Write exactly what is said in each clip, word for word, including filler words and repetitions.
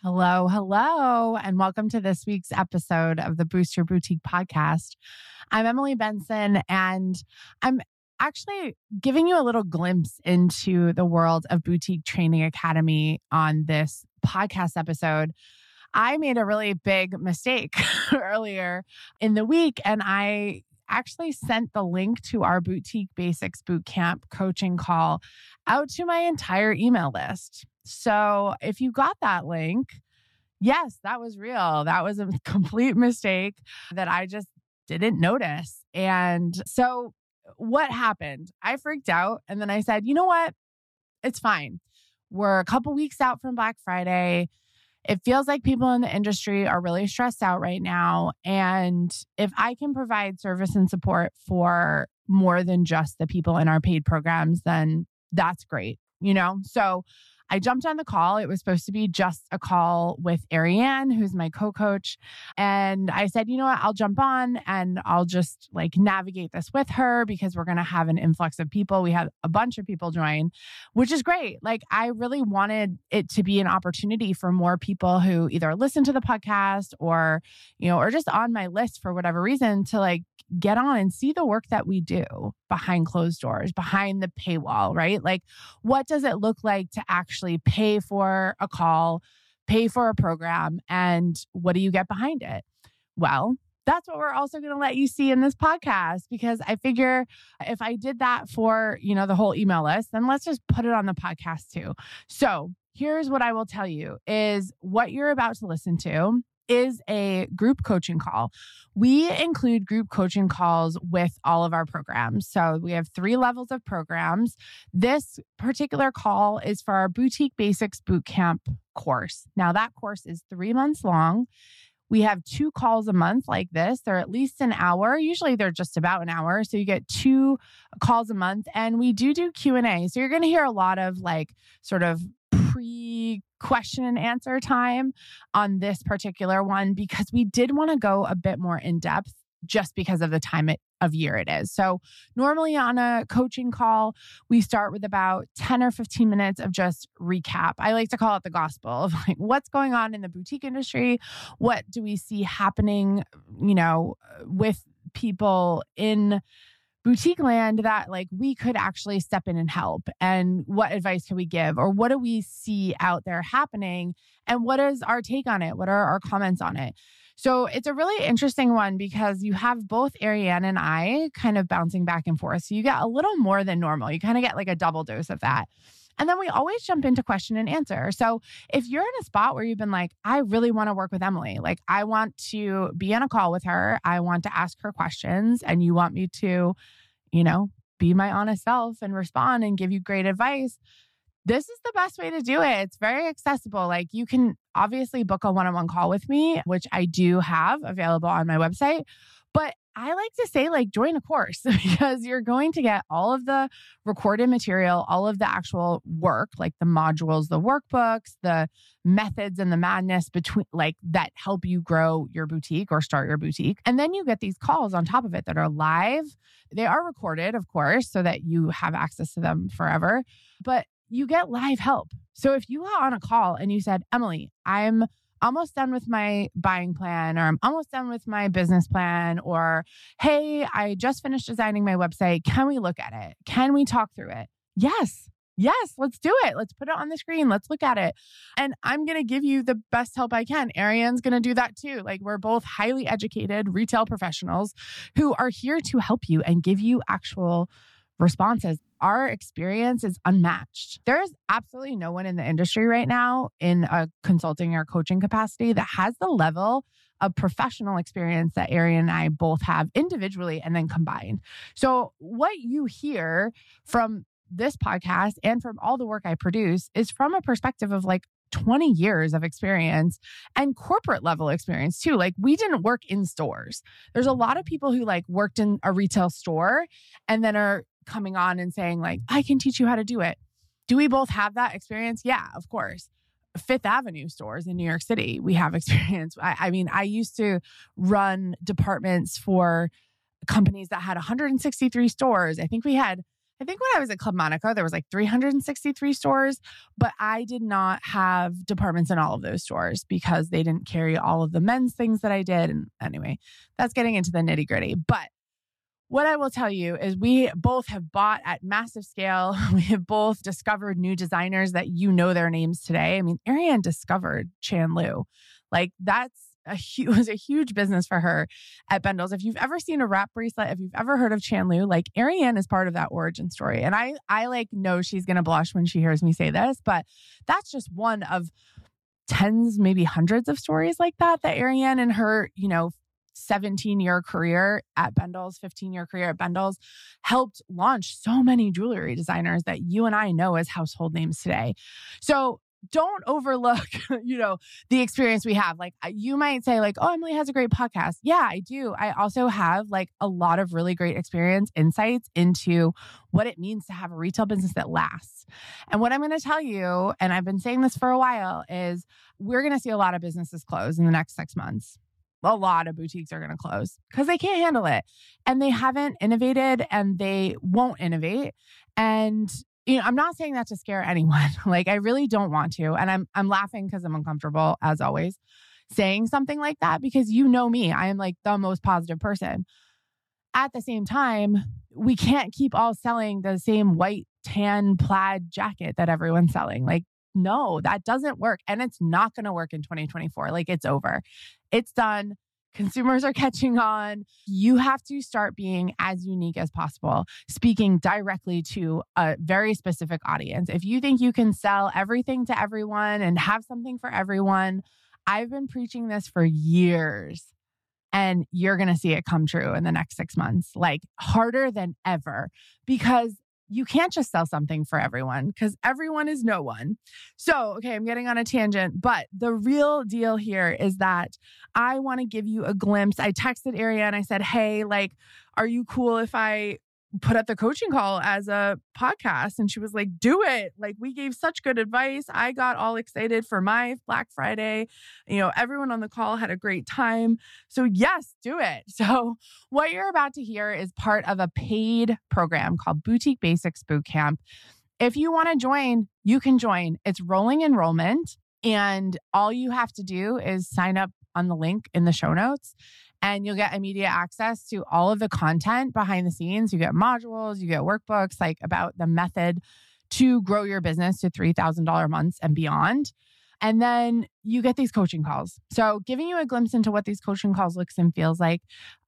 Hello, hello, and welcome to this week's episode of the Boost Your Boutique podcast. I'm Emily Benson, and I'm actually giving you a little glimpse into the world of Boutique Training Academy on this podcast episode. I made a really big mistake earlier in the week, and I actually sent the link to our Boutique Basics Bootcamp coaching call out to my entire email list. So if you got that link, yes, that was real. That was a complete mistake that I just didn't notice. And so what happened? I freaked out and then I said, you know what? It's fine. We're a couple weeks out from Black Friday. It feels like people in the industry are really stressed out right now. And if I can provide service and support for more than just the people in our paid programs, then that's great, you know? So I jumped on the call. It was supposed to be just a call with Ariane, who's my co-coach. And I said, you know what, I'll jump on and I'll just like navigate this with her because we're going to have an influx of people. We had a bunch of people join, which is great. Like I really wanted it to be an opportunity for more people who either listen to the podcast or, you know, or just on my list for whatever reason to like get on and see the work that we do behind closed doors, behind the paywall, right? Like, what does it look like to actually pay for a call, pay for a program, and what do you get behind it? Well, that's what we're also going to let you see in this podcast, because I figure if I did that for, you know, the whole email list, then let's just put it on the podcast too. So here's what I will tell you is what you're about to listen to is a group coaching call. We include group coaching calls with all of our programs. So we have three levels of programs. This particular call is for our Boutique Basics Bootcamp course. Now that course is three months long. We have two calls a month like this. They're at least an hour. Usually they're just about an hour. So you get two calls a month, and we do do Q and A. So you're going to hear a lot of like sort of pre question and answer time on this particular one, because we did want to go a bit more in depth just because of the time it, of year it is. So normally on a coaching call, we start with about ten or fifteen minutes of just recap. I like to call it the gospel of like what's going on in the boutique industry. What do we see happening, you know, with people in boutique land that like we could actually step in and help, and what advice can we give, or what do we see out there happening, and what is our take on it? What are our comments on it? So it's a really interesting one because you have both Ariane and I kind of bouncing back and forth. So you get a little more than normal. You kind of get like a double dose of that. And then we always jump into question and answer. So if you're in a spot where you've been like, I really want to work with Emily, like I want to be on a call with her, I want to ask her questions, and you want me to, you know, be my honest self and respond and give you great advice, this is the best way to do it. It's very accessible. Like you can obviously book a one-on-one call with me, which I do have available on my website. But I like to say like join a course because you're going to get all of the recorded material, all of the actual work, like the modules, the workbooks, the methods and the madness between like that help you grow your boutique or start your boutique. And then you get these calls on top of it that are live. They are recorded, of course, so that you have access to them forever, but you get live help. So if you got on a call and you said, Emily, I'm almost done with my buying plan, or I'm almost done with my business plan, or, hey, I just finished designing my website. Can we look at it? Can we talk through it? Yes. Yes, let's do it. Let's put it on the screen. Let's look at it. And I'm going to give you the best help I can. Ariane's going to do that too. Like we're both highly educated retail professionals who are here to help you and give you actual responses. Our experience is unmatched. There's absolutely no one in the industry right now in a consulting or coaching capacity that has the level of professional experience that Ariane and I both have individually and then combined. So what you hear from this podcast and from all the work I produce is from a perspective of like twenty years of experience and corporate level experience too. Like we didn't work in stores. There's a lot of people who like worked in a retail store and then are coming on and saying like, I can teach you how to do it. Do we both have that experience? Yeah, of course. Fifth Avenue stores in New York City, we have experience. I, I mean, I used to run departments for companies that had one hundred sixty-three stores. I think we had I think when I was at Club Monaco, there was like three hundred sixty-three stores, but I did not have departments in all of those stores because they didn't carry all of the men's things that I did. And anyway, that's getting into the nitty gritty. But what I will tell you is we both have bought at massive scale. We have both discovered new designers that you know their names today. I mean, Ariane discovered Chan Lu. Like that's a huge, was a huge business for her at Bendel's. If you've ever seen a wrap bracelet, if you've ever heard of Chan Lu, like Ariane is part of that origin story. And I, I like know she's going to blush when she hears me say this, but that's just one of tens, maybe hundreds of stories like that, that Ariane and her, you know, seventeen year career at Bendel's, fifteen year career at Bendel's helped launch so many jewelry designers that you and I know as household names today. So don't overlook, you know, the experience we have. Like you might say like, oh, Emily has a great podcast. Yeah, I do. I also have like a lot of really great experience, insights into what it means to have a retail business that lasts. And what I'm going to tell you, and I've been saying this for a while, is we're going to see a lot of businesses close in the next six months. A lot of boutiques are going to close because they can't handle it and they haven't innovated and they won't innovate. And, you know, I'm not saying that to scare anyone. Like I really don't want to. And I'm, I'm laughing because I'm uncomfortable as always saying something like that because you know me, I am like the most positive person. At the same time, we can't keep all selling the same white tan plaid jacket that everyone's selling. Like, no, that doesn't work. And it's not going to work in twenty twenty-four. Like it's over. It's done. Consumers are catching on. You have to start being as unique as possible, speaking directly to a very specific audience. If you think you can sell everything to everyone and have something for everyone, I've been preaching this for years. And you're going to see it come true in the next six months, like harder than ever, because you can't just sell something for everyone because everyone is no one. So, okay, I'm getting on a tangent, but the real deal here is that I want to give you a glimpse. I texted Ariane and I said, hey, like, are you cool if I put up the coaching call as a podcast? And she was like, do it. Like we gave such good advice. I got all excited for my Black Friday. You know, everyone on the call had a great time. So yes, do it. So what you're about to hear is part of a paid program called Boutique Basics Bootcamp. If you want to join, you can join. It's rolling enrollment. And all you have to do is sign up on the link in the show notes. And you'll get immediate access to all of the content behind the scenes. You get modules, you get workbooks like about the method to grow your business to three thousand dollars months and beyond. And then you get these coaching calls. So giving you a glimpse into what these coaching calls looks and feels like,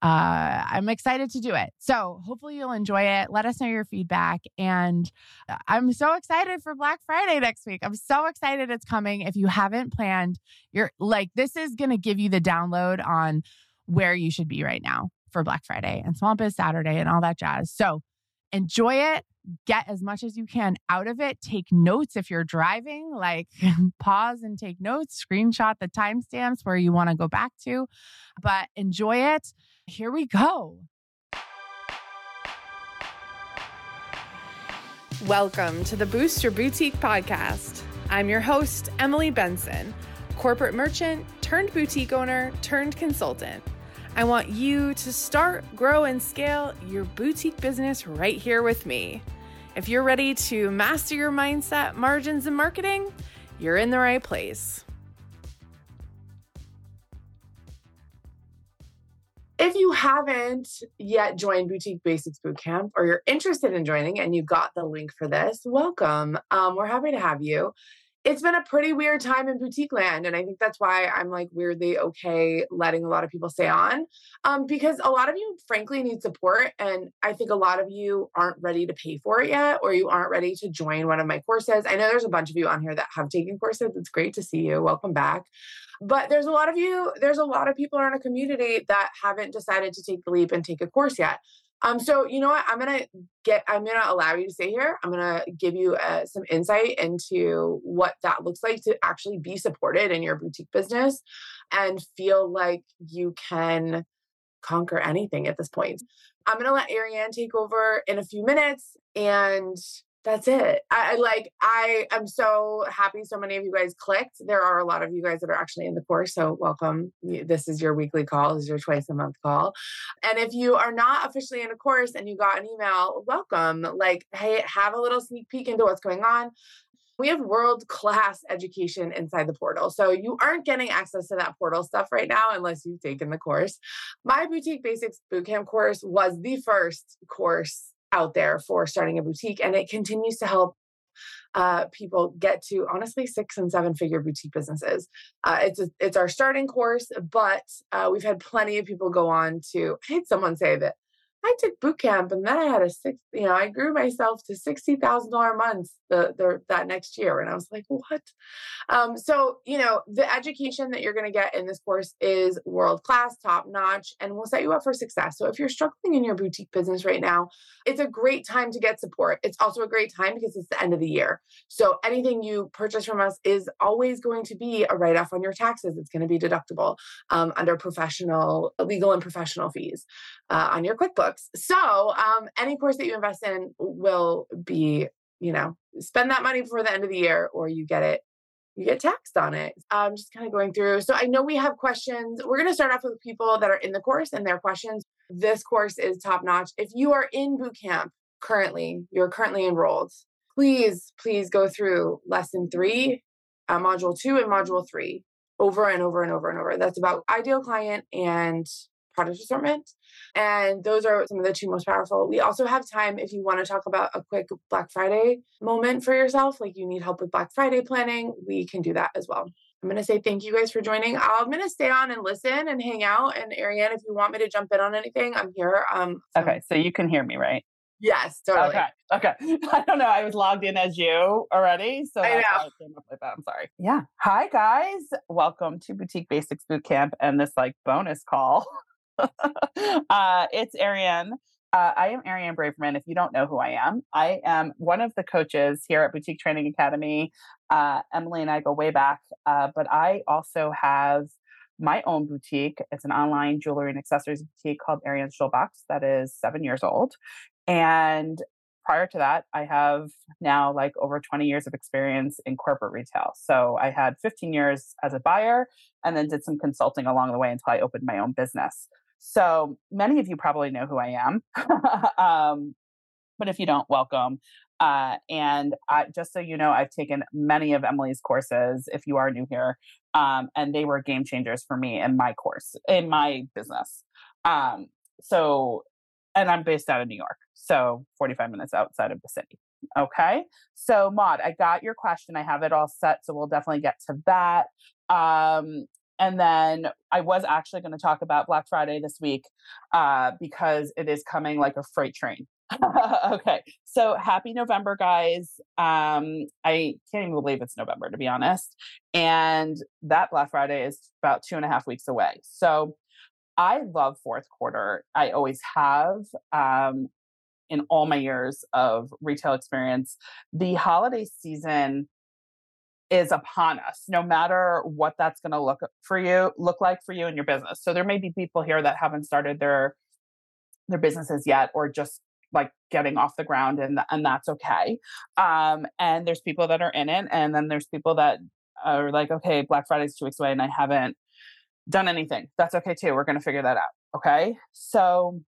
uh, I'm excited to do it. So hopefully you'll enjoy it. Let us know your feedback. And I'm so excited for Black Friday next week. I'm so excited it's coming. If you haven't planned, you're like, this is going to give you the download on where you should be right now for Black Friday and Small Biz Saturday and all that jazz. So enjoy it. Get as much as you can out of it. Take notes if you're driving, like pause and take notes, screenshot the timestamps where you want to go back to, but enjoy it. Here we go. Welcome to the Boost Your Boutique podcast. I'm your host, Emily Benson, corporate merchant turned boutique owner turned consultant. I want you to start, grow, and scale your boutique business right here with me. If you're ready to master your mindset, margins, and marketing, you're in the right place. If you haven't yet joined Boutique Basics Bootcamp, or you're interested in joining and you got the link for this, welcome. Um, we're happy to have you. It's been a pretty weird time in boutique land. And I think that's why I'm like weirdly okay letting a lot of people stay on um, because a lot of you frankly need support. And I think a lot of you aren't ready to pay for it yet, or you aren't ready to join one of my courses. I know there's a bunch of you on here that have taken courses. It's great to see you. Welcome back. But there's a lot of you, there's a lot of people in our community that haven't decided to take the leap and take a course yet. Um, so you know what, I'm going to get, I'm going to allow you to stay here. I'm going to give you uh, some insight into what that looks like to actually be supported in your boutique business and feel like you can conquer anything at this point. I'm going to let Ariane take over in a few minutes and That's it. I, I like, I am so happy so many of you guys clicked. There are a lot of you guys that are actually in the course. So welcome. You- This is your weekly call. This is your twice a month call. And if you are not officially in a course and you got an email, welcome. Like, hey, have a little sneak peek into what's going on. We have world-class education inside the portal. So you aren't getting access to that portal stuff right now unless you've taken the course. My Boutique Basics Bootcamp course was the first course out there for starting a boutique, and it continues to help uh, people get to honestly six and seven figure boutique businesses. Uh, it's a, it's our starting course, but uh, we've had plenty of people go on to. I had someone say that I took boot camp and then I had a six, you know, I grew myself to sixty thousand dollars months the, the, that next year. And I was like, what? Um, so, you know, the education that you're going to get in this course is world class, top notch, and will set you up for success. So if you're struggling in your boutique business right now, it's a great time to get support. It's also a great time because it's the end of the year. So anything you purchase from us is always going to be a write off on your taxes. It's going to be deductible um, under professional, legal and professional fees uh, on your QuickBooks. So um, any course that you invest in will be, you know, spend that money before the end of the year, or you get it, you get taxed on it. I'm just kind of going through. So I know we have questions. We're going to start off with people that are in the course and their questions. This course is top notch. If you are in boot camp currently, you're currently enrolled, please, please go through lesson three, uh, module two, and module three over and over and over and over. That's about ideal client and product assortment. And those are some of the two most powerful. We also have time if you want to talk about a quick Black Friday moment for yourself, like you need help with Black Friday planning, we can do that as well. I'm going to say thank you guys for joining. I'm going to stay on and listen and hang out. And Ariane, if you want me to jump in on anything, I'm here. Um, so Okay, so you can hear me, right? yes, totally. Okay, okay. I don't know. I was logged in as you already, so I that's know. how it came up with that. I'm sorry. Yeah. Hi, guys. Welcome to Boutique Basics Bootcamp and this like bonus call. uh, it's Ariane. Uh, I am Ariane Braverman. If you don't know who I am, I am one of the coaches here at Boutique Training Academy. Uh, Emily and I go way back, uh, but I also have my own boutique. It's an online jewelry and accessories boutique called Ariane's Jewel Box that is seven years old. And prior to that, I have now like over twenty years of experience in corporate retail. So I had fifteen years as a buyer and then did some consulting along the way until I opened my own business. So many of you probably know who I am. um, but if you don't, welcome. Uh, and I, just so you know, I've taken many of Emily's courses if you are new here. Um, and they were game changers for me in my course, in my business. Um, so, and I'm based out of New York, so forty-five minutes outside of the city. Okay. So, Maud, I got your question. I have it all set. So, we'll definitely get to that. Um, and then I was actually going to talk about Black Friday this week uh, because it is coming like a freight train. Okay. So happy November, guys. Um, I can't even believe it's November, to be honest. And that Black Friday is about two and a half weeks away. So I love fourth quarter. I always have. Um, in all my years of retail experience, the holiday season is upon us, no matter what that's going to look for you, look like for you and your business. So there may be people here that haven't started their their businesses yet, or just like getting off the ground, and and that's okay. Um, and there's people that are in it, and then there's people that are like, okay, Black Friday's two weeks away, and I haven't done anything. That's okay too. We're going to figure that out. Okay, so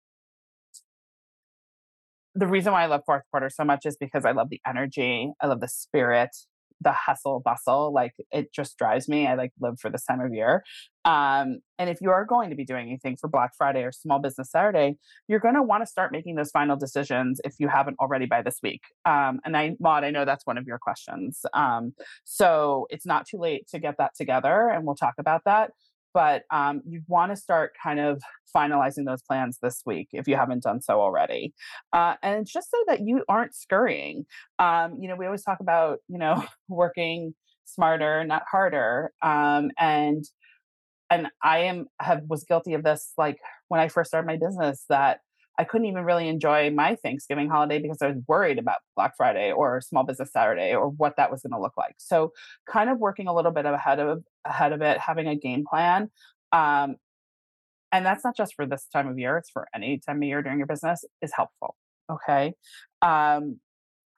the reason why I love fourth quarter so much is because I love the energy, I love the spirit, the hustle bustle. Like it just drives me. I like live for this time of year. Um, and if you are going to be doing anything for Black Friday or Small Business Saturday, you're going to want to start making those final decisions if you haven't already by this week. Um, and I, Maud, I know that's one of your questions. Um, so it's not too late to get that together, and we'll talk about that. But um, you want to start kind of finalizing those plans this week if you haven't done so already. Uh, and it's just so that you aren't scurrying. Um, you know, we always talk about, you know, working smarter, not harder. Um, and and I am have was guilty of this like when I first started my business, that I couldn't even really enjoy my Thanksgiving holiday because I was worried about Black Friday or Small Business Saturday or what that was going to look like. So kind of working a little bit ahead of ahead of it, having a game plan. Um, and that's not just for this time of year, it's for any time of year during your business, is helpful. Okay. Um,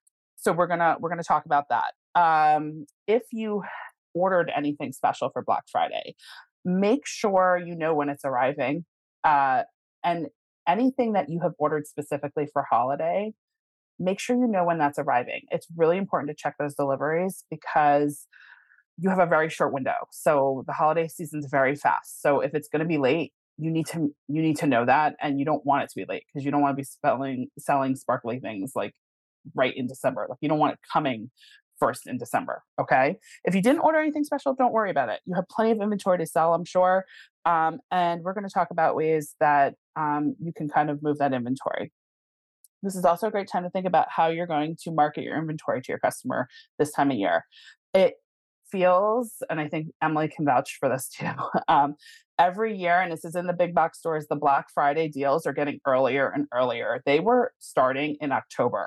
So we're gonna we're gonna talk about that. Um, if you ordered anything special for Black Friday, make sure you know when it's arriving. Uh, and anything that you have ordered specifically for holiday, make sure you know when that's arriving. It's really important to check those deliveries because you have a very short window. So the holiday season's very fast. So if it's going to be late, you need to you need to know that, and you don't want it to be late because you don't want to be selling selling sparkly things like right in December. Like you don't want it coming first in December. Okay. If you didn't order anything special, don't worry about it. You have plenty of inventory to sell, I'm sure. Um, and we're going to talk about ways that um, you can kind of move that inventory. This is also a great time to think about how you're going to market your inventory to your customer this time of year. It feels, and I think Emily can vouch for this too, um, every year, and this is in the big box stores, the Black Friday deals are getting earlier and earlier. They were starting in October.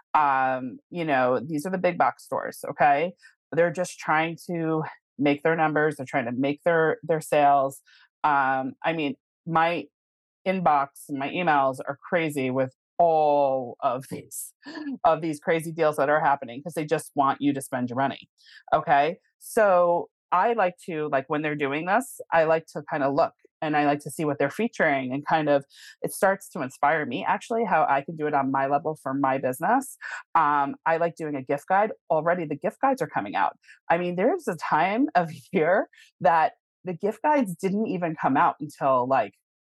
Um, you know, these are the big box stores, okay? They're just trying to make their numbers. They're trying to make their their sales. Um, I mean, my inbox and my emails are crazy with all of these of these crazy deals that are happening because they just want you to spend your money. Okay. So I like to, like, when they're doing this, I like to kind of look and I like to see what they're featuring, and kind of it starts to inspire me actually how I can do it on my level for my business. Um, I like doing a gift guide. Already the gift guides are coming out. I mean, there's a time of year that the gift guides didn't even come out until like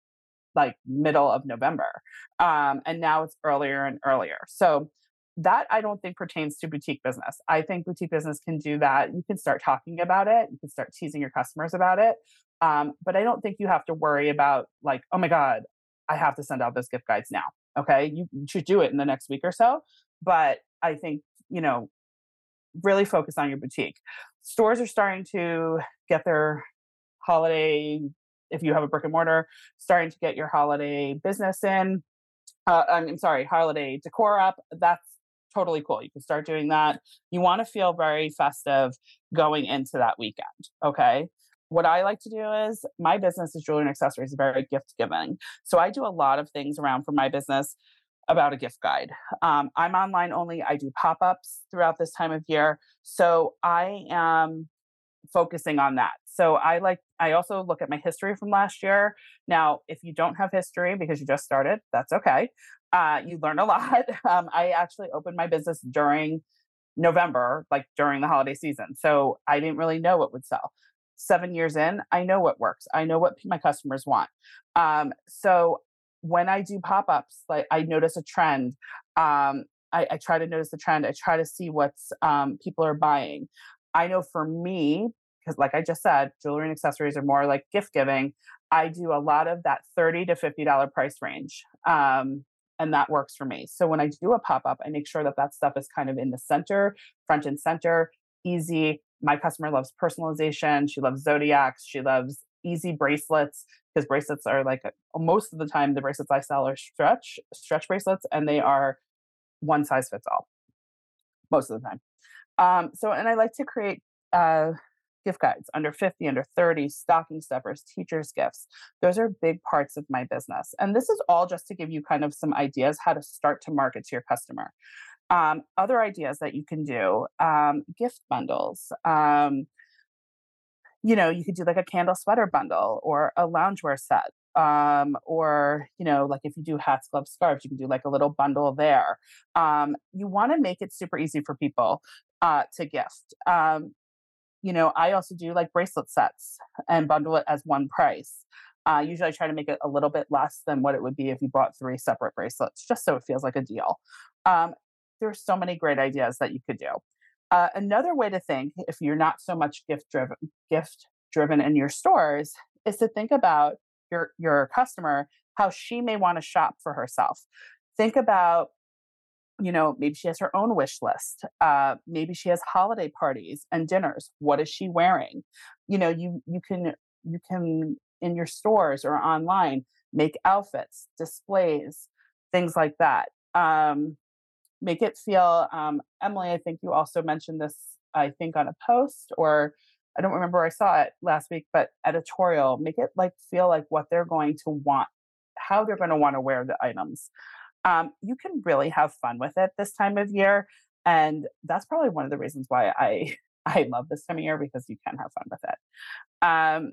like middle of November. Um, and now it's earlier and earlier. So that I don't think pertains to boutique business. I think boutique business can do that. You can start talking about it. You can start teasing your customers about it. Um, but I don't think you have to worry about like, oh my God, I have to send out those gift guides now. Okay. You, you should do it in the next week or so. But I think, you know, really focus on your boutique. Stores are starting to get their holiday, if you have a brick and mortar, starting to get your holiday business in. Uh, I'm sorry, holiday decor up. That's totally cool. You can start doing that. You want to feel very festive going into that weekend. Okay. What I like to do is my business is jewelry and accessories, very gift giving. So I do a lot of things around for my business about a gift guide. Um, I'm online only. I do pop ups throughout this time of year. So I am focusing on that. So I like, I also look at my history from last year. Now, if you don't have history because you just started, that's okay. Uh, you learn a lot. Um, I actually opened my business during November, like during the holiday season. So I didn't really know what would sell. Seven years in, I know what works. I know what my customers want. Um, so when I do pop-ups, like I notice a trend. Um, I, I try to notice the trend. I try to see what's um, people are buying. I know for me, because like I just said, jewelry and accessories are more like gift giving. I do a lot of that thirty to fifty dollars price range. Um, and that works for me. So when I do a pop-up, I make sure that that stuff is kind of in the center, front and center, easy. My customer loves personalization. She loves zodiacs. She loves easy bracelets, because bracelets are like, most of the time, the bracelets I sell are stretch, stretch bracelets, and they are one size fits all most of the time. Um, so, and I like to create uh, gift guides under fifty, under thirty, stocking stuffers, teachers' gifts. Those are big parts of my business. And this is all just to give you kind of some ideas how to start to market to your customer. Um, other ideas that you can do, um, gift bundles. Um, you know, you could do like a candle sweater bundle or a loungewear set. Um, or, you know, like if you do hats, gloves, scarves, you can do like a little bundle there. Um, you want to make it super easy for people uh, to gift. Um, you know, I also do like bracelet sets and bundle it as one price. Uh, usually I try to make it a little bit less than what it would be if you bought three separate bracelets, just so it feels like a deal. Um, there's so many great ideas that you could do. Uh, another way to think, if you're not so much gift driven, gift driven in your stores, is to think about your your customer, how she may want to shop for herself. Think about, you know, maybe she has her own wish list. Uh, maybe she has holiday parties and dinners. What is she wearing? You know, you you can you can in your stores or online make outfits, displays, things like that. Um, make it feel. Um, Emily, I think you also mentioned this. I think on a post, or I don't remember where I saw it last week, but editorial. Make it like feel like what they're going to want, how they're going to want to wear the items. Um, you can really have fun with it this time of year. And that's probably one of the reasons why I, I love this time of year, because you can have fun with it. Um,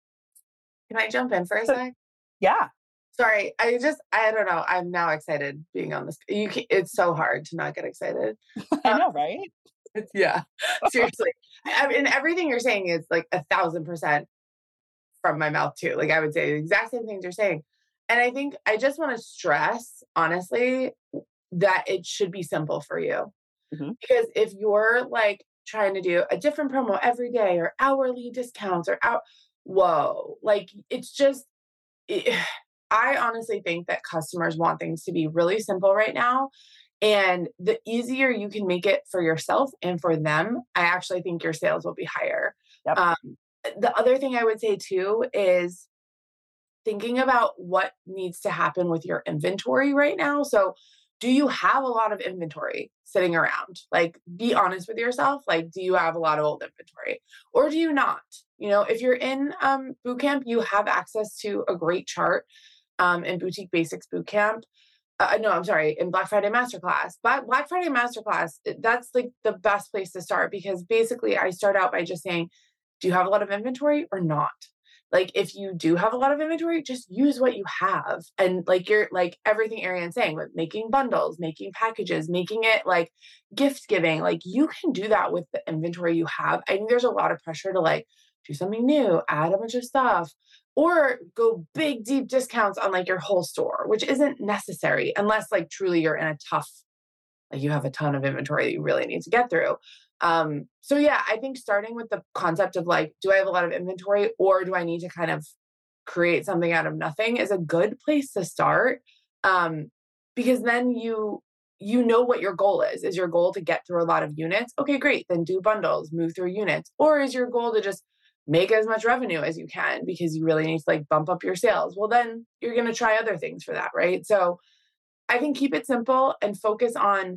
Can I jump in for a so, sec? yeah. Sorry, I just, I don't know. I'm now excited being on this. You can, it's so hard to not get excited. I Um, know, right? it's, yeah, seriously. I mean, everything you're saying is like a thousand percent from my mouth too. Like I would say the exact same things you're saying. And I think I just want to stress, honestly, that it should be simple for you. Mm-hmm. Because if you're like trying to do a different promo every day or hourly discounts or out, whoa, like it's just, it, I honestly think that customers want things to be really simple right now. And the easier you can make it for yourself and for them, I actually think your sales will be higher. Yep. Um, the other thing I would say too is thinking about what needs to happen with your inventory right now. So, do you have a lot of inventory sitting around? Like, be honest with yourself. Like, do you have a lot of old inventory or do you not? You know, if you're in um, Bootcamp, you have access to a great chart um, in Boutique Basics Bootcamp. Uh, no, I'm sorry, in Black Friday Masterclass. But Black Friday Masterclass, that's like the best place to start because basically I start out by just saying, do you have a lot of inventory or not? Like if you do have a lot of inventory, just use what you have. And like you're like everything Ariane's saying with making bundles, making packages, making it like gift giving, like you can do that with the inventory you have. I think there's a lot of pressure to like do something new, add a bunch of stuff, or go big, deep discounts on like your whole store, which isn't necessary unless like truly you're in a tough, like you have a ton of inventory that you really need to get through. Um, so yeah, I think starting with the concept of like, do I have a lot of inventory or do I need to kind of create something out of nothing is a good place to start. Um, because then you, you know what your goal is. Is your goal to get through a lot of units? Okay, great. Then do bundles, move through units. Or is your goal to just make as much revenue as you can because you really need to like bump up your sales? Well, then you're going to try other things for that, right? So I think keep it simple and focus on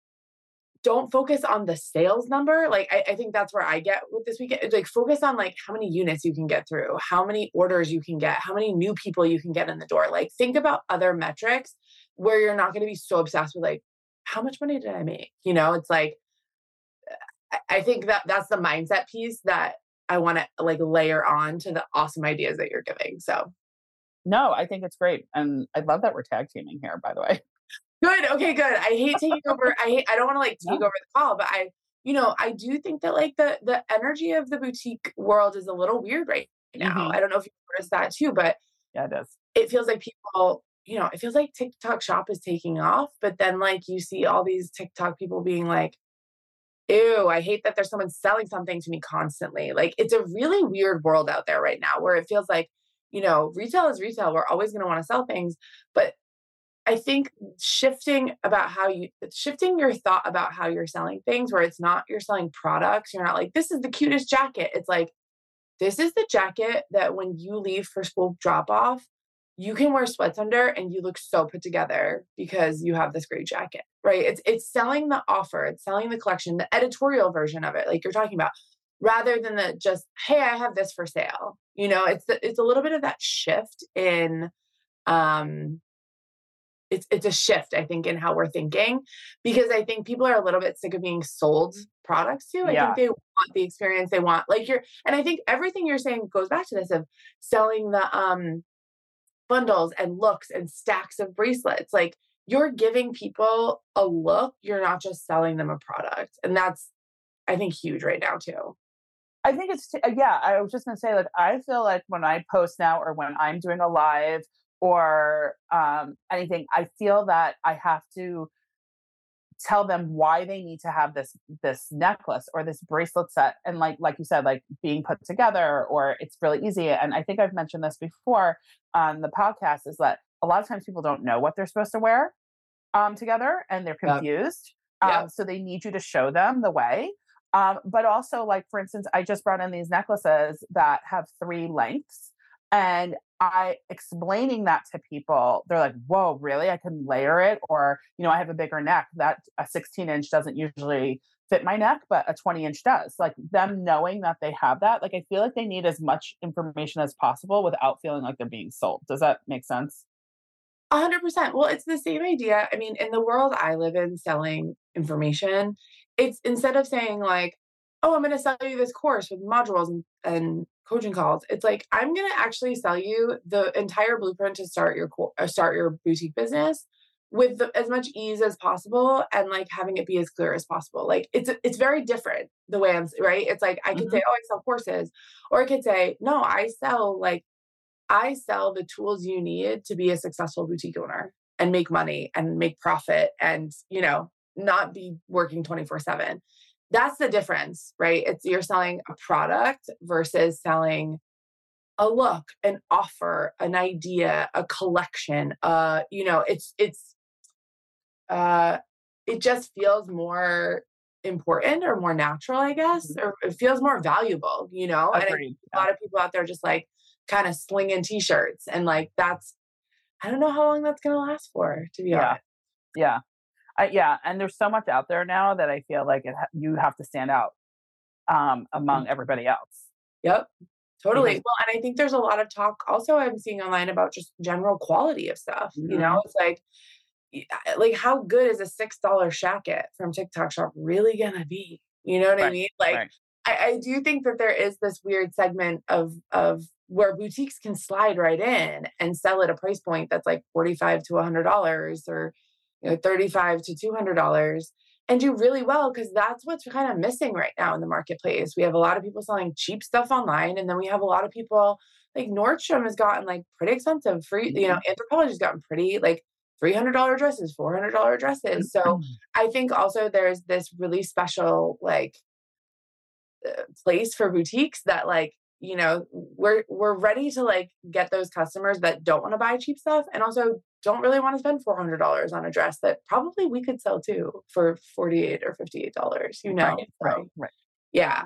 don't focus on the sales number. Like, I, I think that's where I get with this weekend. It's like, focus on like how many units you can get through, how many orders you can get, how many new people you can get in the door. Like, think about other metrics where you're not going to be so obsessed with like, how much money did I make? You know, it's like, I, I think that that's the mindset piece that I want to like layer on to the awesome ideas that you're giving. So. No, I think it's great. And I love that we're tag teaming here, by the way. Good. Okay, good. I hate taking over. I hate, I don't want to like take No. over the call, but I, you know, I do think that like the, the energy of the boutique world is a little weird right now. Mm-hmm. I don't know if you noticed that too, but yeah, it is. It feels like people, you know, it feels like TikTok shop is taking off, but then like you see all these TikTok people being like, ew, I hate that there's someone selling something to me constantly. Like it's a really weird world out there right now where it feels like, you know, retail is retail. We're always going to want to sell things, but I think shifting about how you shifting your thought about how you're selling things where it's not you're selling products. You're not like, this is the cutest jacket. It's like, this is the jacket that when you leave for school drop off, you can wear sweats under and you look so put together because you have this great jacket, right? It's it's selling the offer, it's selling the collection, the editorial version of it, like you're talking about, rather than the just, hey, I have this for sale. You know, it's the, it's a little bit of that shift in um It's it's a shift, I think, in how we're thinking, because I think people are a little bit sick of being sold products to. I Yeah. think they want the experience they want. Like you're, and I think everything you're saying goes back to this of selling the um bundles and looks and stacks of bracelets. Like you're giving people a look. You're not just selling them a product, and that's I think huge right now too. I think it's, t- yeah, I was just going to say, like, I feel like when I post now or when I'm doing a live or um, anything, I feel that I have to tell them why they need to have this, this necklace or this bracelet set. And like, like you said, like being put together or it's really easy. And I think I've mentioned this before on the podcast is that a lot of times people don't know what they're supposed to wear um, together and they're confused. Yep. Um, Yep. So they need you to show them the way. Um, but also, like, for instance, I just brought in these necklaces that have three lengths. And I explaining that to people, they're like, whoa, really? I can layer it? Or, you know, I have a bigger neck. That a sixteen inch doesn't usually fit my neck, but a twenty inch does. Like them knowing that they have that, like I feel like they need as much information as possible without feeling like they're being sold. Does that make sense? A hundred percent. Well, it's the same idea. I mean, in the world I live in selling information. It's instead of saying like, oh, I'm going to sell you this course with modules and, and coaching calls. It's like, I'm going to actually sell you the entire blueprint to start your, co- uh, start your boutique business with the, as much ease as possible and like having it be as clear as possible. Like it's, it's very different the way I'm right. It's like, I could Mm-hmm. say, oh, I sell courses, or I could say, no, I sell like, I sell the tools you need to be a successful boutique owner and make money and make profit and, you know, not be working twenty-four seven. That's the difference, right? It's you're selling a product versus selling a look, an offer, an idea, a collection. Uh, you know, it's it's uh it just feels more important or more natural, I guess, or it feels more valuable, you know? And I think Agreed. a lot of people out there just like kind of slinging t-shirts and like that's I don't know how long that's going to last for, to be Yeah. honest. Yeah. I, yeah. And there's so much out there now that I feel like it ha- you have to stand out um, among everybody else. Yep. Totally. Because- Well, and I think there's a lot of talk also I'm seeing online about just general quality of stuff. You Mhm. know, it's like, y- like how good is a six dollar shacket from TikTok shop really gonna be? You know what I Right, mean? Like, right. I, I do think that there is this weird segment of of where boutiques can slide right in and sell at a price point that's like forty-five to a hundred dollars or you know thirty-five to two hundred dollars and do really well because that's what's kind of missing right now in the marketplace. We have a lot of people selling cheap stuff online, and then we have a lot of people like Nordstrom has gotten like pretty expensive. Free, you know, Anthropologie has gotten pretty like three hundred dollars dresses, four hundred dollars dresses. So I think also there's this really special like uh, place for boutiques that like you know we're we're ready to like get those customers that don't want to buy cheap stuff and also don't really want to spend four hundred dollars on a dress that probably we could sell too for forty-eight or fifty-eight dollars, you know. Right, So, right, right. yeah.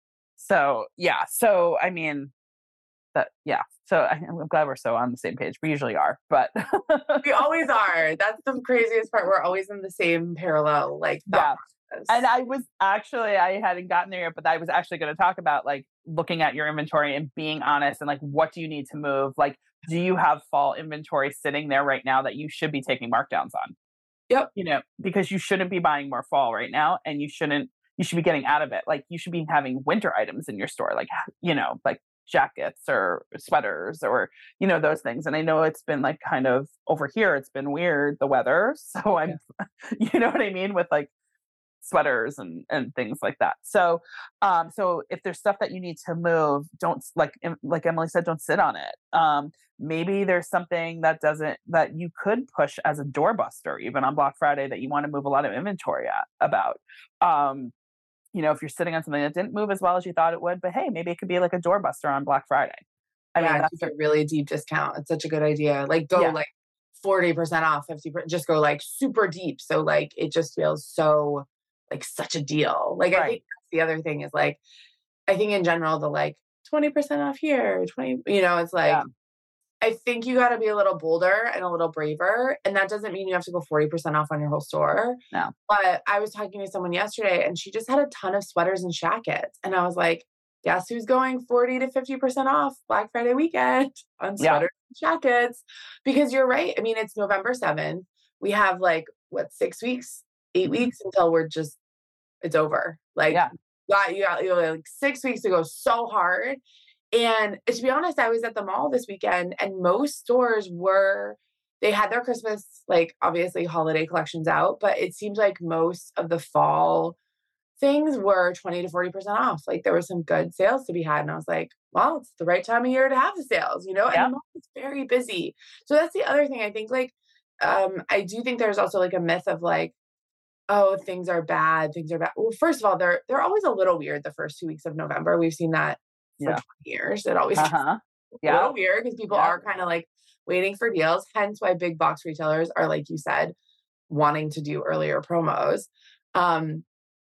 So yeah. So I mean, that yeah. So I, I'm glad we're so on the same page. We usually are, but We always are. That's the craziest part. We're always in the same parallel like thought yeah. process. And I was actually, I hadn't gotten there yet, but I was actually going to talk about like looking at your inventory and being honest and like, what do you need to move? Like, do you have fall inventory sitting there right now that you should be taking markdowns on? Yep. You know, because you shouldn't be buying more fall right now and you shouldn't, you should be getting out of it. Like you should be having winter items in your store, like, you know, like jackets or sweaters or, you know, those things. And I know it's been like kind of over here, it's been weird, the weather. So I'm, yeah. You know what I mean? With like, sweaters and and things like that. So um so if there's stuff that you need to move, don't like like Emily said, don't sit on it. Um maybe there's something that doesn't that you could push as a doorbuster even on Black Friday that you want to move a lot of inventory at, about. Um you know, if you're sitting on something that didn't move as well as you thought it would, but hey, maybe it could be like a doorbuster on Black Friday. I yeah, mean, that's a really deep discount. It's such a good idea. Like go yeah. like forty percent off, fifty percent, just go like super deep. So like it just feels so like such a deal. Like right. I think that's the other thing is like, I think in general, the like twenty percent off here, twenty, you know, it's like, yeah. I think you got to be a little bolder and a little braver. And that doesn't mean you have to go forty percent off on your whole store. No. But I was talking to someone yesterday and she just had a ton of sweaters and jackets. And I was like, guess who's going forty to fifty percent off Black Friday weekend on sweaters yeah. and jackets? Because you're right. I mean, it's November seventh. We have like, what, six weeks, eight weeks until we're just, it's over. Like, yeah. you got, you got you know, like six weeks to go so hard. And to be honest, I was at the mall this weekend and most stores were, they had their Christmas, like obviously holiday collections out, but it seems like most of the fall things were twenty to forty percent off. Like there were some good sales to be had. And I was like, well, it's the right time of year to have the sales, you know, yeah. and the mall is very busy. So that's the other thing. I think like, um, I do think there's also like a myth of like, oh, things are bad, things are bad. Well, first of all, they're they're always a little weird the first two weeks of November. We've seen that for yeah. twenty years. It always uh-huh. gets yeah. a little weird because people yeah. are kind of like waiting for deals. Hence why big box retailers are, like you said, wanting to do earlier promos. Um,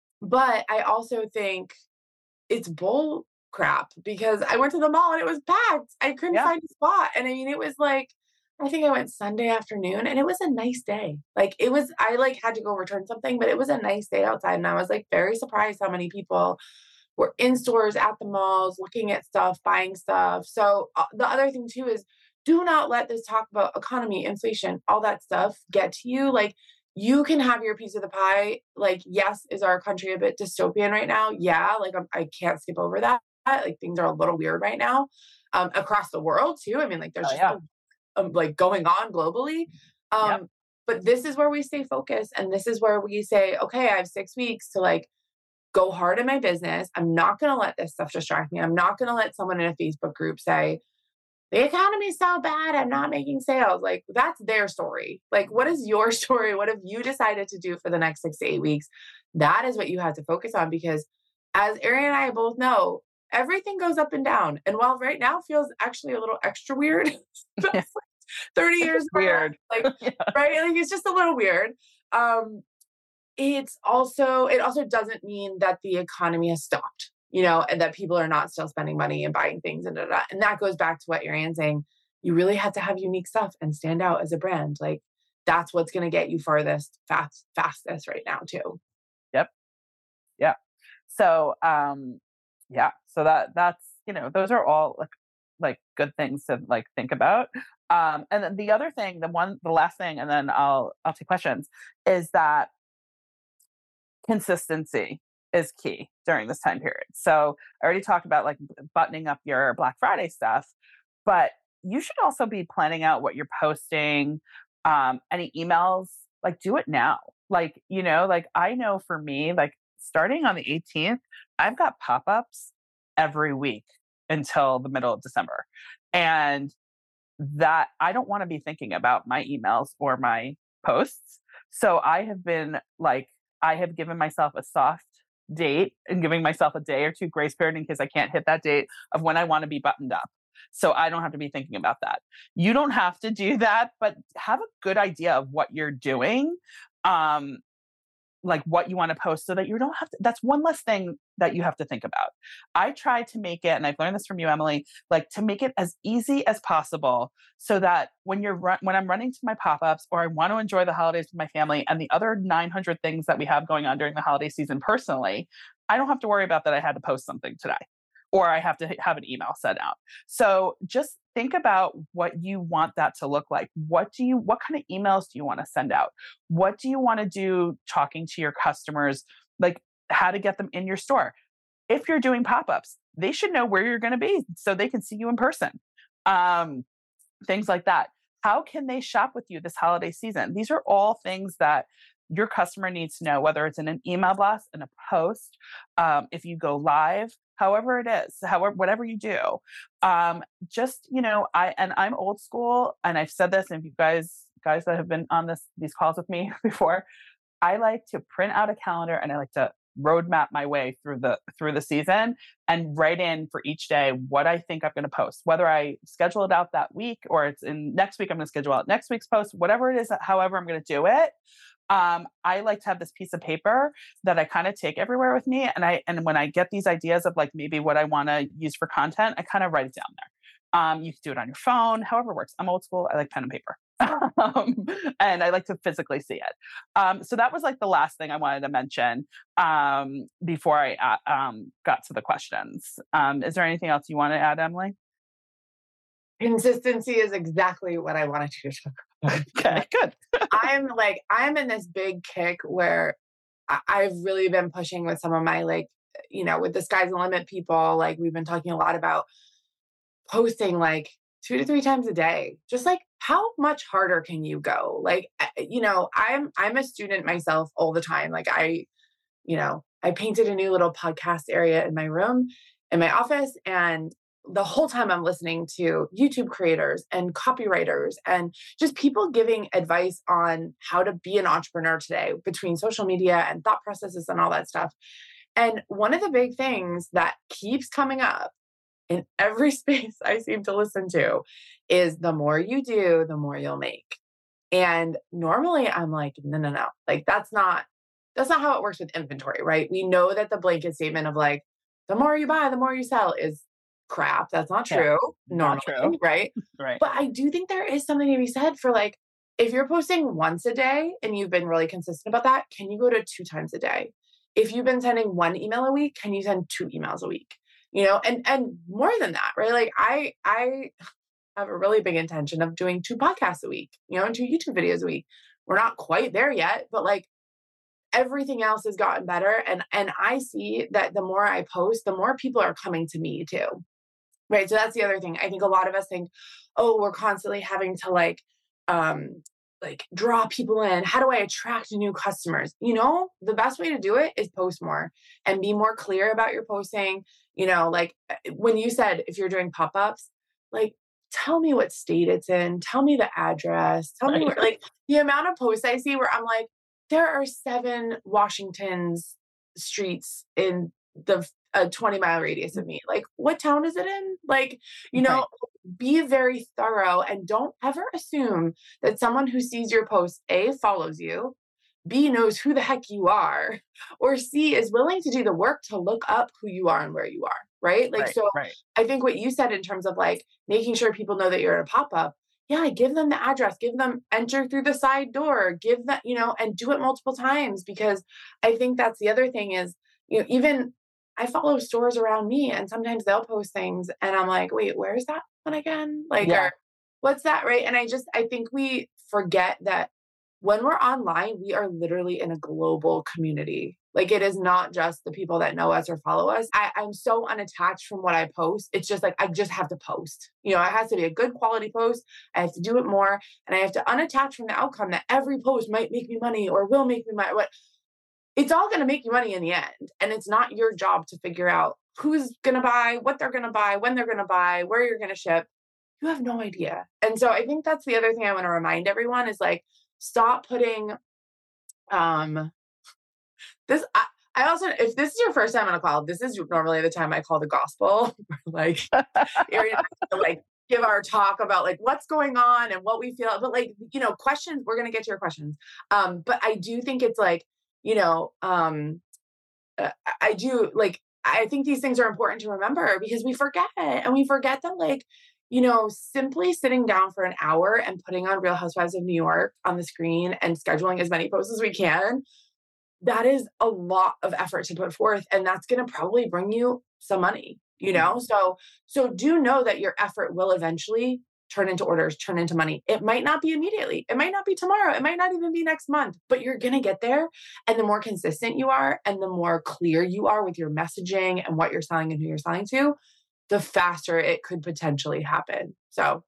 but I also think it's bull crap because I went to the mall and it was packed. I couldn't yeah. find a spot. And I mean, it was like, I think I went Sunday afternoon and it was a nice day. Like it was, I like had to go return something, but it was a nice day outside. And I was like very surprised how many people were in stores at the malls, looking at stuff, buying stuff. So uh, the other thing too is do not let this talk about economy, inflation, all that stuff get to you. Like you can have your piece of the pie. Like, yes, is our country a bit dystopian right now? Yeah. Like, I'm, I can't skip over that. Like, things are a little weird right now, um, across the world too. I mean, like, there's Oh, just yeah. a, um, like going on globally. Um, Yep. but this is where we stay focused. And this is where we say, okay, I have six weeks to like go hard in my business. I'm not going to let this stuff distract me. I'm not going to let someone in a Facebook group say, the economy's so bad, I'm not making sales. Like, that's their story. Like, what is your story? What have you decided to do for the next six to eight weeks? That is what you have to focus on, because as Ari and I both know, everything goes up and down. And while right now feels actually a little extra weird, thirty years weird. Like, yeah. Right? Like, it's just a little weird. Um, it's also, it also doesn't mean that the economy has stopped, you know, and that people are not still spending money and buying things and da, da, da. And that goes back to what Ariane's saying. You really have to have unique stuff and stand out as a brand. Like, that's what's going to get you farthest, fast, fastest right now too. Yep. Yeah. So, um, yeah. So that, that's, you know, those are all like, like good things to like think about. Um, and then the other thing, the one, the last thing, and then I'll, I'll take questions, is that consistency is key during this time period. So I already talked about like buttoning up your Black Friday stuff, but you should also be planning out what you're posting, um, any emails, like do it now. Like, you know, like I know for me, like starting on the eighteenth, I've got pop-ups every week until the middle of December. And that I don't want to be thinking about my emails or my posts. So I have been like, I have given myself a soft date and giving myself a day or two grace period in case I can't hit that date of when I want to be buttoned up. So I don't have to be thinking about that. You don't have to do that, but have a good idea of what you're doing. Um, like what you want to post so that you don't have to, that's one less thing that you have to think about. I try to make it, and I've learned this from you, Emily, like to make it as easy as possible so that when you're run, when I'm running to my pop-ups or I want to enjoy the holidays with my family and the other nine hundred things that we have going on during the holiday season personally, I don't have to worry about that I had to post something today or I have to have an email sent out. So just think about what you want that to look like. What do you, what kind of emails do you want to send out? What do you want to do talking to your customers? Like how to get them in your store. If you're doing pop-ups, they should know where you're going to be so they can see you in person. Um, things like that. How can they shop with you this holiday season? These are all things that your customer needs to know, whether it's in an email blast, in a post, um, if you go live, however it is, however, whatever you do. Um, just, you know, I, and I'm old school, and I've said this, and if you guys, guys that have been on this, these calls with me before, I like to print out a calendar and I like to roadmap my way through the, through the season and write in for each day what I think I'm going to post, whether I schedule it out that week or it's in next week, I'm going to schedule out next week's post, whatever it is, however I'm going to do it. Um, I like to have this piece of paper that I kind of take everywhere with me. And I, and when I get these ideas of like maybe what I want to use for content, I kind of write it down there. Um, you can do it on your phone, however it works. I'm old school. I like pen and paper. um, and I like to physically see it. Um, so that was like the last thing I wanted to mention, um, before I, uh, um, got to the questions. Um, is there anything else you want to add, Emily? Consistency is exactly what I wanted to talk about. Okay, good. I'm like, I'm in this big kick where I- I've really been pushing with some of my, like, you know, with the Sky's the Limit people, like we've been talking a lot about posting like two to three times a day. Just like, how much harder can you go? Like, you know, I'm, I'm a student myself all the time. Like I, you know, I painted a new little podcast area in my room, in my office, and the whole time I'm listening to YouTube creators and copywriters and just people giving advice on how to be an entrepreneur today between social media and thought processes and all that stuff. And one of the big things that keeps coming up in every space I seem to listen to is the more you do, the more you'll make. And normally I'm like, no, no, no, like that's not, that's not how it works with inventory, right? We know that the blanket statement of like, the more you buy, the more you sell is crap. That's not true. Yeah, normally, not true. right? Right. But I do think there is something to be said for like, if you're posting once a day and you've been really consistent about that, can you go to two times a day? If you've been sending one email a week, can you send two emails a week? You know, and and more than that, right? Like I I have a really big intention of doing two podcasts a week, you know, and two YouTube videos a week. we're not quite there yet, but like everything else has gotten better. And, and I see that the more I post, the more people are coming to me too. Right. So that's the other thing. I think a lot of us think, oh, we're constantly having to like, um, like draw people in. How do I attract new customers? You know, the best way to do it is post more and be more clear about your posting. You know, like when you said, if you're doing pop-ups, like, tell me what state it's in, tell me the address, tell me where, like the amount of posts I see where I'm like, there are seven Washington's streets in the a twenty mile radius of me. Like, what town is it in? Like, you know, right. Be very thorough and don't ever assume that someone who sees your post, A, follows you, B, knows who the heck you are, or C, is willing to do the work to look up who you are and where you are. Right. Like, right, so right. I think what you said in terms of like making sure people know that you're at a pop-up. Yeah, give them the address, give them enter through the side door, give them, you know, and do it multiple times, because I think that's the other thing is, you know, even I follow stores around me and sometimes they'll post things and I'm like, wait, where's that one again? Like, yeah. or what's that? Right. And I just, I think we forget that when we're online, we are literally in a global community. Like, it is not just the people that know us or follow us. I, I'm so unattached from what I post. It's just like, I just have to post. You know, it has to be a good quality post. I have to do it more. And I have to unattach from the outcome that every post might make me money or will make me money. What It's all going to make you money in the end. And it's not your job to figure out who's going to buy, what they're going to buy, when they're going to buy, where you're going to ship. You have no idea. And so I think that's the other thing I want to remind everyone is like, stop putting, um, this, I, I also, if this is your first time on a call, this is normally the time I call the gospel, like, like give our talk about like what's going on and what we feel, but like, you know, questions, we're going to get to your questions. Um, but I do think it's like, you know, um, uh, I do like, I think these things are important to remember because we forget and we forget that like, you know, simply sitting down for an hour and putting on Real Housewives of New York on the screen and scheduling as many posts as we can, that is a lot of effort to put forth. And that's going to probably bring you some money, you know? So, so do know that your effort will eventually turn into orders, turn into money. It might not be immediately. It might not be tomorrow. It might not even be next month, but you're going to get there. And the more consistent you are and the more clear you are with your messaging and what you're selling and who you're selling to, the faster it could potentially happen. So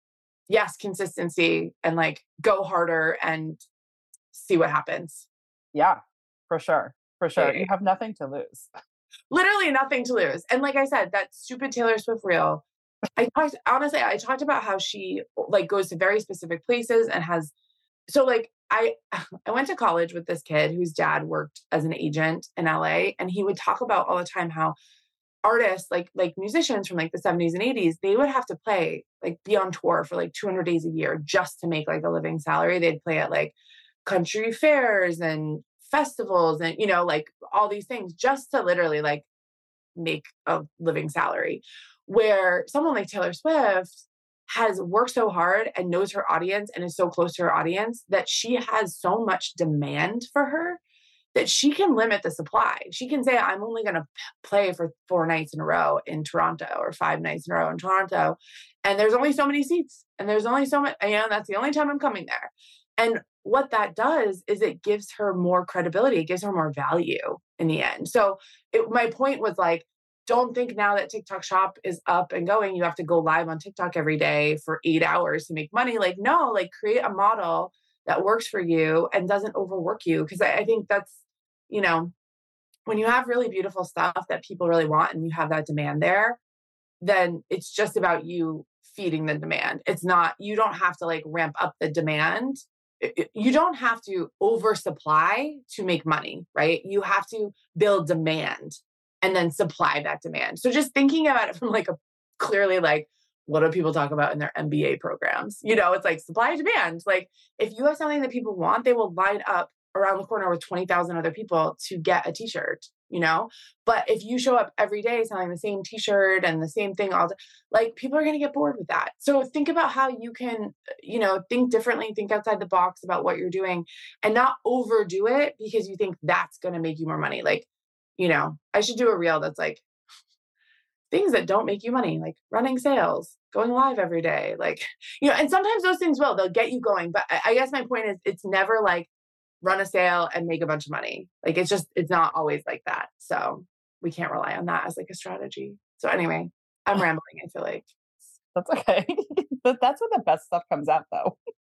yes, consistency and like go harder and see what happens. Yeah, for sure. For sure. You have nothing to lose. Literally nothing to lose. And like I said, that stupid Taylor Swift reel, I talked, honestly, I talked about how she like goes to very specific places and has, so like I, I went to college with this kid whose dad worked as an agent in L A. And he would talk about all the time how artists, like, like musicians from like the seventies and eighties, they would have to play, like be on tour for like two hundred days a year just to make like a living salary. They'd play at like country fairs and festivals and, you know, like all these things just to literally like make a living salary. Where someone like Taylor Swift has worked so hard and knows her audience and is so close to her audience that she has so much demand for her that she can limit the supply. She can say, I'm only going to p- play for four nights in a row in Toronto or five nights in a row in Toronto. And there's only so many seats and there's only so much, you know, that's the only time I'm coming there. And what that does is it gives her more credibility. It gives her more value in the end. So it, my point was like, don't think now that TikTok Shop is up and going, you have to go live on TikTok every day for eight hours to make money. Like, no, like create a model that works for you and doesn't overwork you. Cause I, I think that's, you know, when you have really beautiful stuff that people really want and you have that demand there, then it's just about you feeding the demand. It's not, you don't have to like ramp up the demand. It, it, you don't have to oversupply to make money, right? You have to build demand and then supply that demand. So just thinking about it from like a clearly like, what do people talk about in their M B A programs? You know, it's like supply and demand. Like if you have something that people want, they will line up around the corner with twenty thousand other people to get a t-shirt, you know? But if you show up every day selling the same t-shirt and the same thing all day, like people are going to get bored with that. So think about how you can, you know, think differently, think outside the box about what you're doing and not overdo it because you think that's going to make you more money. Like, you know, I should do a reel that's like things that don't make you money, like running sales. going live every day. Like, you know, and sometimes those things will, they'll get you going. But I, I guess my point is it's never like run a sale and make a bunch of money. Like it's just, it's not always like that. So we can't rely on that as like a strategy. So anyway, I'm rambling, I feel like. That's okay. But that's when the best stuff comes out though.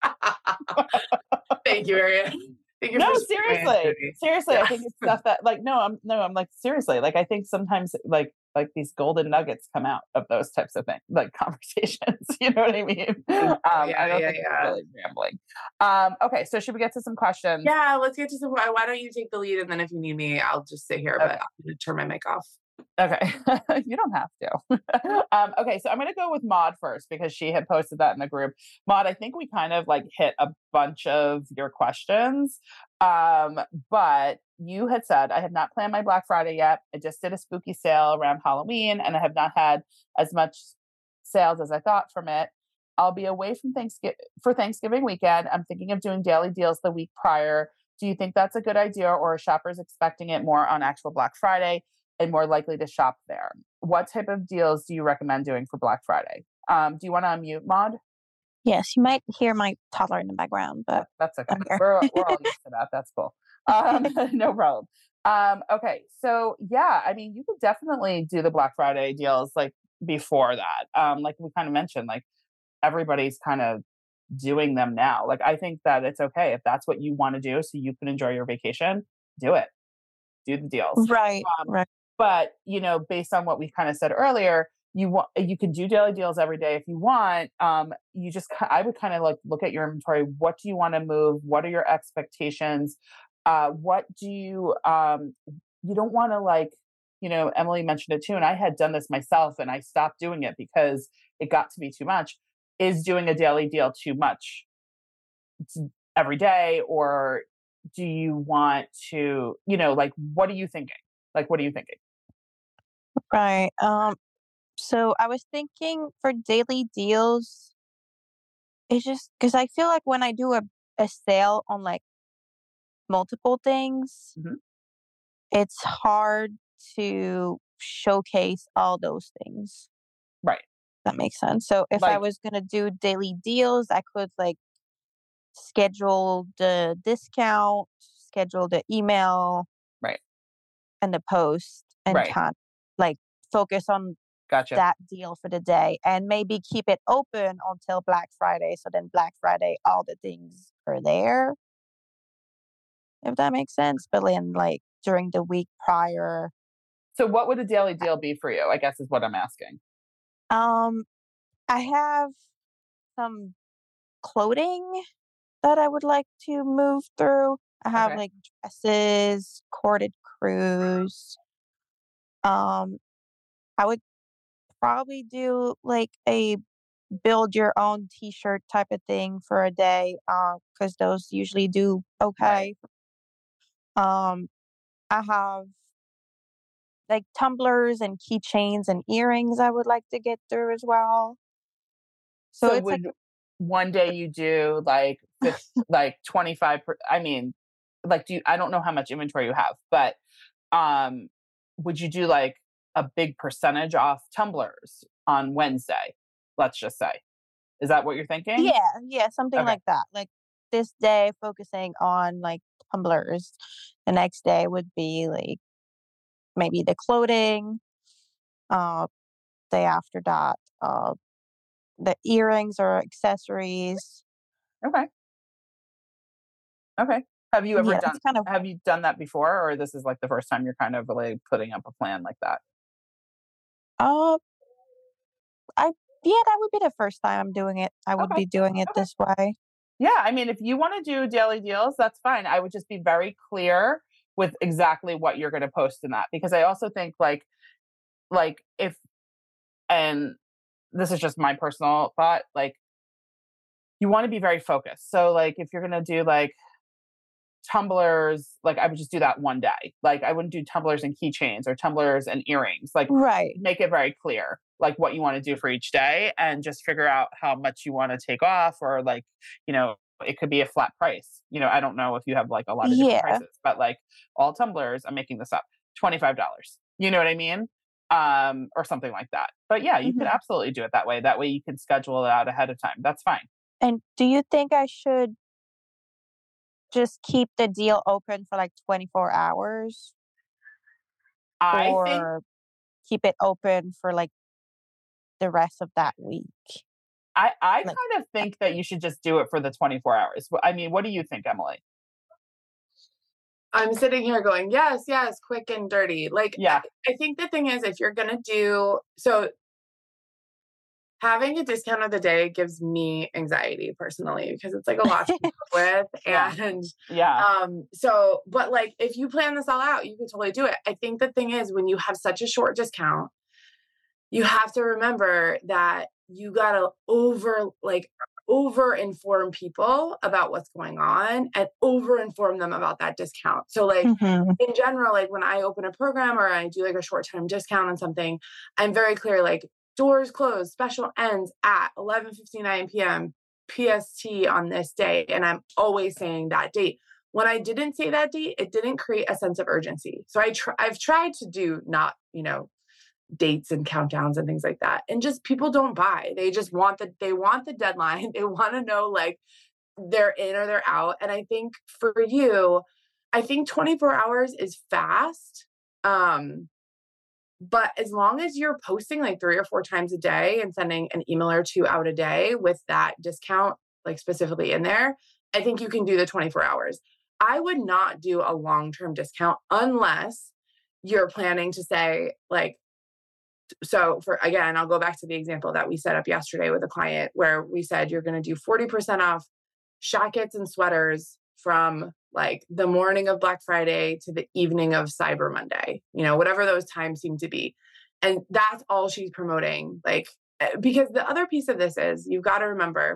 Thank you, Ariane. Thank you No, for seriously, seriously. Yeah. I think it's stuff that like, no, I'm no, I'm like, seriously. Like, I think sometimes like, like these golden nuggets come out of those types of things, like conversations, you know what I mean? Um, yeah, I don't yeah, think yeah. it's really rambling. Um, okay. So should we get to some questions? Yeah, let's get to some, why why don't you take the lead? And then if you need me, I'll just sit here, Okay. but I'm going to turn my mic off. Okay. You don't have to. um, okay. So I'm going to go with Maud first because she had posted that in the group. Maud, I think we kind of like hit a bunch of your questions. Um, but you had said, I have not planned my Black Friday yet. I just did a spooky sale around Halloween and I have not had as much sales as I thought from it. I'll be away from Thanksgiving for Thanksgiving weekend. I'm thinking of doing daily deals the week prior. Do you think that's a good idea, or are shoppers expecting it more on actual Black Friday and more likely to shop there? What type of deals do you recommend doing for Black Friday? Um, do you want to unmute, Maud? Yes, you might hear my toddler in the background, but That's okay. I'm here. We're, we're all used to that. That's cool. Um, no problem. Um, okay. So yeah, I mean, you could definitely do the Black Friday deals like before that. Um, like we kind of mentioned, like everybody's kind of doing them now. Like, I think that it's okay if that's what you want to do so you can enjoy your vacation, do it. Do the deals. Right, Um, right. But, you know, based on what we kind of said earlier, you want, you can do daily deals every day if you want. Um, you just, I would kind of like look at your inventory. What do you want to move? What are your expectations? Uh, what do you, um, you don't want to like, you know, Emily mentioned it too. And I had done this myself and I stopped doing it because it got to be too much. Is doing a daily deal too much every day? Or do you want to, you know, like, what are you thinking? Like, what are you thinking? Right. Um, so I was thinking for daily deals, it's just because I feel like when I do a, a sale on like multiple things, Mhm. it's hard to showcase all those things. Right. That makes sense. So if I Like- was going to do daily deals, I could like schedule the discount, schedule the email, Right. and the post, and Right. kind like focus on Gotcha. that deal for the day, and maybe keep it open until Black Friday. So then Black Friday, all the things are there. If that makes sense. But then like during the week prior, So what would a daily deal be for you? I guess is what I'm asking. um, I have some clothing that I would like to move through. I have Okay. like dresses, corded crews. Um, I would probably do like a build your own t-shirt type of thing for a day, uh, because those usually do okay. Um, I have like tumblers and keychains and earrings I would like to get through as well. So, So it's like would one day you do like fif- like twenty-five per, I mean, like do you, I don't know how much inventory you have, but um would you do like a big percentage off tumblers on Wednesday? Let's just say. Is that what you're thinking? yeah, yeah, something Okay. like that. Like this day focusing on like tumblers. The next day would be like maybe the clothing. Uh, day after that, uh, the earrings or accessories. Okay. Okay. Have you ever Yeah, done that's kind of have you done that before, or this is like the first time you're kind of like putting up a plan like that? uh I yeah, that would be the first time I'm doing it. I would Okay. be doing it Okay. this way. Yeah, I mean, if you want to do daily deals, that's fine. I would just be very clear with exactly what you're going to post in that, because I also think like like if, and this is just my personal thought, like you want to be very focused. So like if you're going to do like tumblers, like I would just do that one day. Like I wouldn't do tumblers and keychains or tumblers and earrings. Like Right. make it very clear like what you want to do for each day, and just figure out how much you want to take off, or like, you know, it could be a flat price. You know, I don't know if you have like a lot of different Yeah. prices, but like all tumblers, I'm making this up, twenty-five dollars. You know what I mean? um, or something like that. But yeah, you Mhm. could absolutely do it that way. That way you can schedule it out ahead of time. That's fine. And do you think I should just keep the deal open for like twenty-four hours I think or keep it open for like the rest of that week? I, I Like, kind of think that you should just do it for the twenty-four hours. Wh- I mean, what do you think, Emily? I'm sitting here going, yes, yes, quick and dirty. Like, Yeah. I, I think the thing is, if you're going to do, so having a discount of the day gives me anxiety personally, because it's like a lot to keep up with. Yeah. And, Yeah. um, so, but like, if you plan this all out, you can totally do it. I think the thing is, when you have such a short discount, you have to remember that you gotta over, like, over inform people about what's going on and over inform them about that discount. So like Mhm. in general, like when I open a program or I do like a short term discount on something, I'm very clear, like doors closed, special ends at eleven fifty-nine p.m. P S T on this day. And I'm always saying that date. When I didn't say that date, it didn't create a sense of urgency. So I tr- I've tried to do not, you know, dates and countdowns and things like that. And just people don't buy. They just want the they want the deadline. They want to know like they're in or they're out. And I think for you, I think twenty-four hours is fast. Um but as long as you're posting like three or four times a day and sending an email or two out a day with that discount like specifically in there, I think you can do the twenty-four hours. I would not do a long-term discount unless you're planning to say like, so for, again, I'll go back to the example that we set up yesterday with a client where we said you're going to do forty percent off jackets and sweaters from like the morning of Black Friday to the evening of Cyber Monday, you know, whatever those times seem to be. And that's all she's promoting. Like, because the other piece of this is you've got to remember,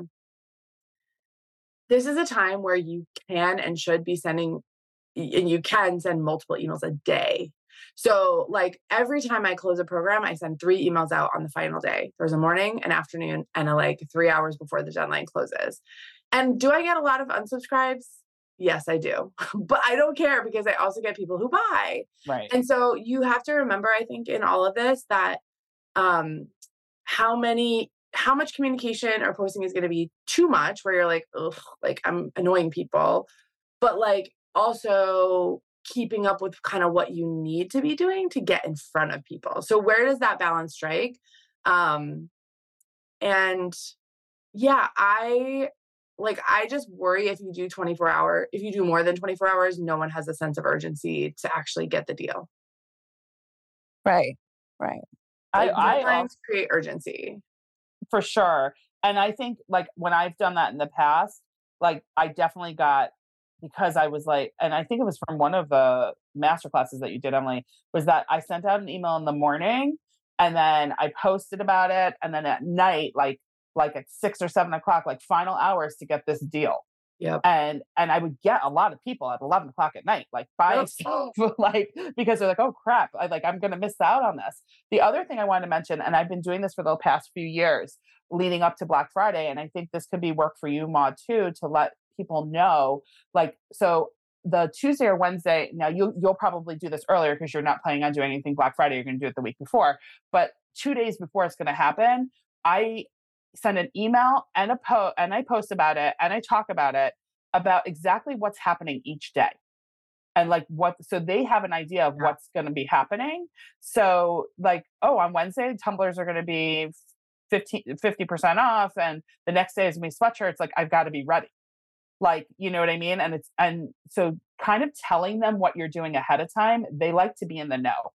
this is a time where you can and should be sending, and you can send multiple emails a day. So like every time I close a program, I send three emails out on the final day. There's a morning, an afternoon, and a like three hours before the deadline closes. And do I get a lot of unsubscribes? Yes, I do. But I don't care because I also get people who buy. Right. And so you have to remember, I think, in all of this that um, how many, how much communication or posting is going to be too much where you're like, ugh, like I'm annoying people. But like also keeping up with kind of what you need to be doing to get in front of people. So where does that balance strike? Um, and yeah, I like, I just worry if you do twenty-four hour, if you do more than twenty-four hours, no one has a sense of urgency to actually get the deal. Right. Right. I, Like, I deadlines also, create urgency. for sure. And I think like when I've done that in the past, like I definitely got, because I was like, and I think it was from one of the master classes that you did, Emily, was that I sent out an email in the morning and then I posted about it. And then at night, like, like at six or seven o'clock, like final hours to get this deal. Yep. And, and I would get a lot of people at eleven o'clock at night, like by Yep. myself, like, because they're like, oh crap, I like, I'm going to miss out on this. The other thing I wanted to mention, and I've been doing this for the past few years leading up to Black Friday. And I think this could be work for you, Maude, too, to let people know, like, so the Tuesday or Wednesday, now you, you'll probably do this earlier because you're not planning on doing anything Black Friday. You're going to do it the week before, but two days before it's going to happen, I send an email and a post and I post about it and I talk about it, about exactly what's happening each day. And like what, so they have an idea of Yeah. what's going to be happening. So like, oh, on Wednesday, tumblers are going to be fifteen, fifty percent off. And the next day is going to be sweatshirts. Like I've got to be ready. Like, you know what I mean? And it's, and so kind of telling them what you're doing ahead of time, they like to be in the know.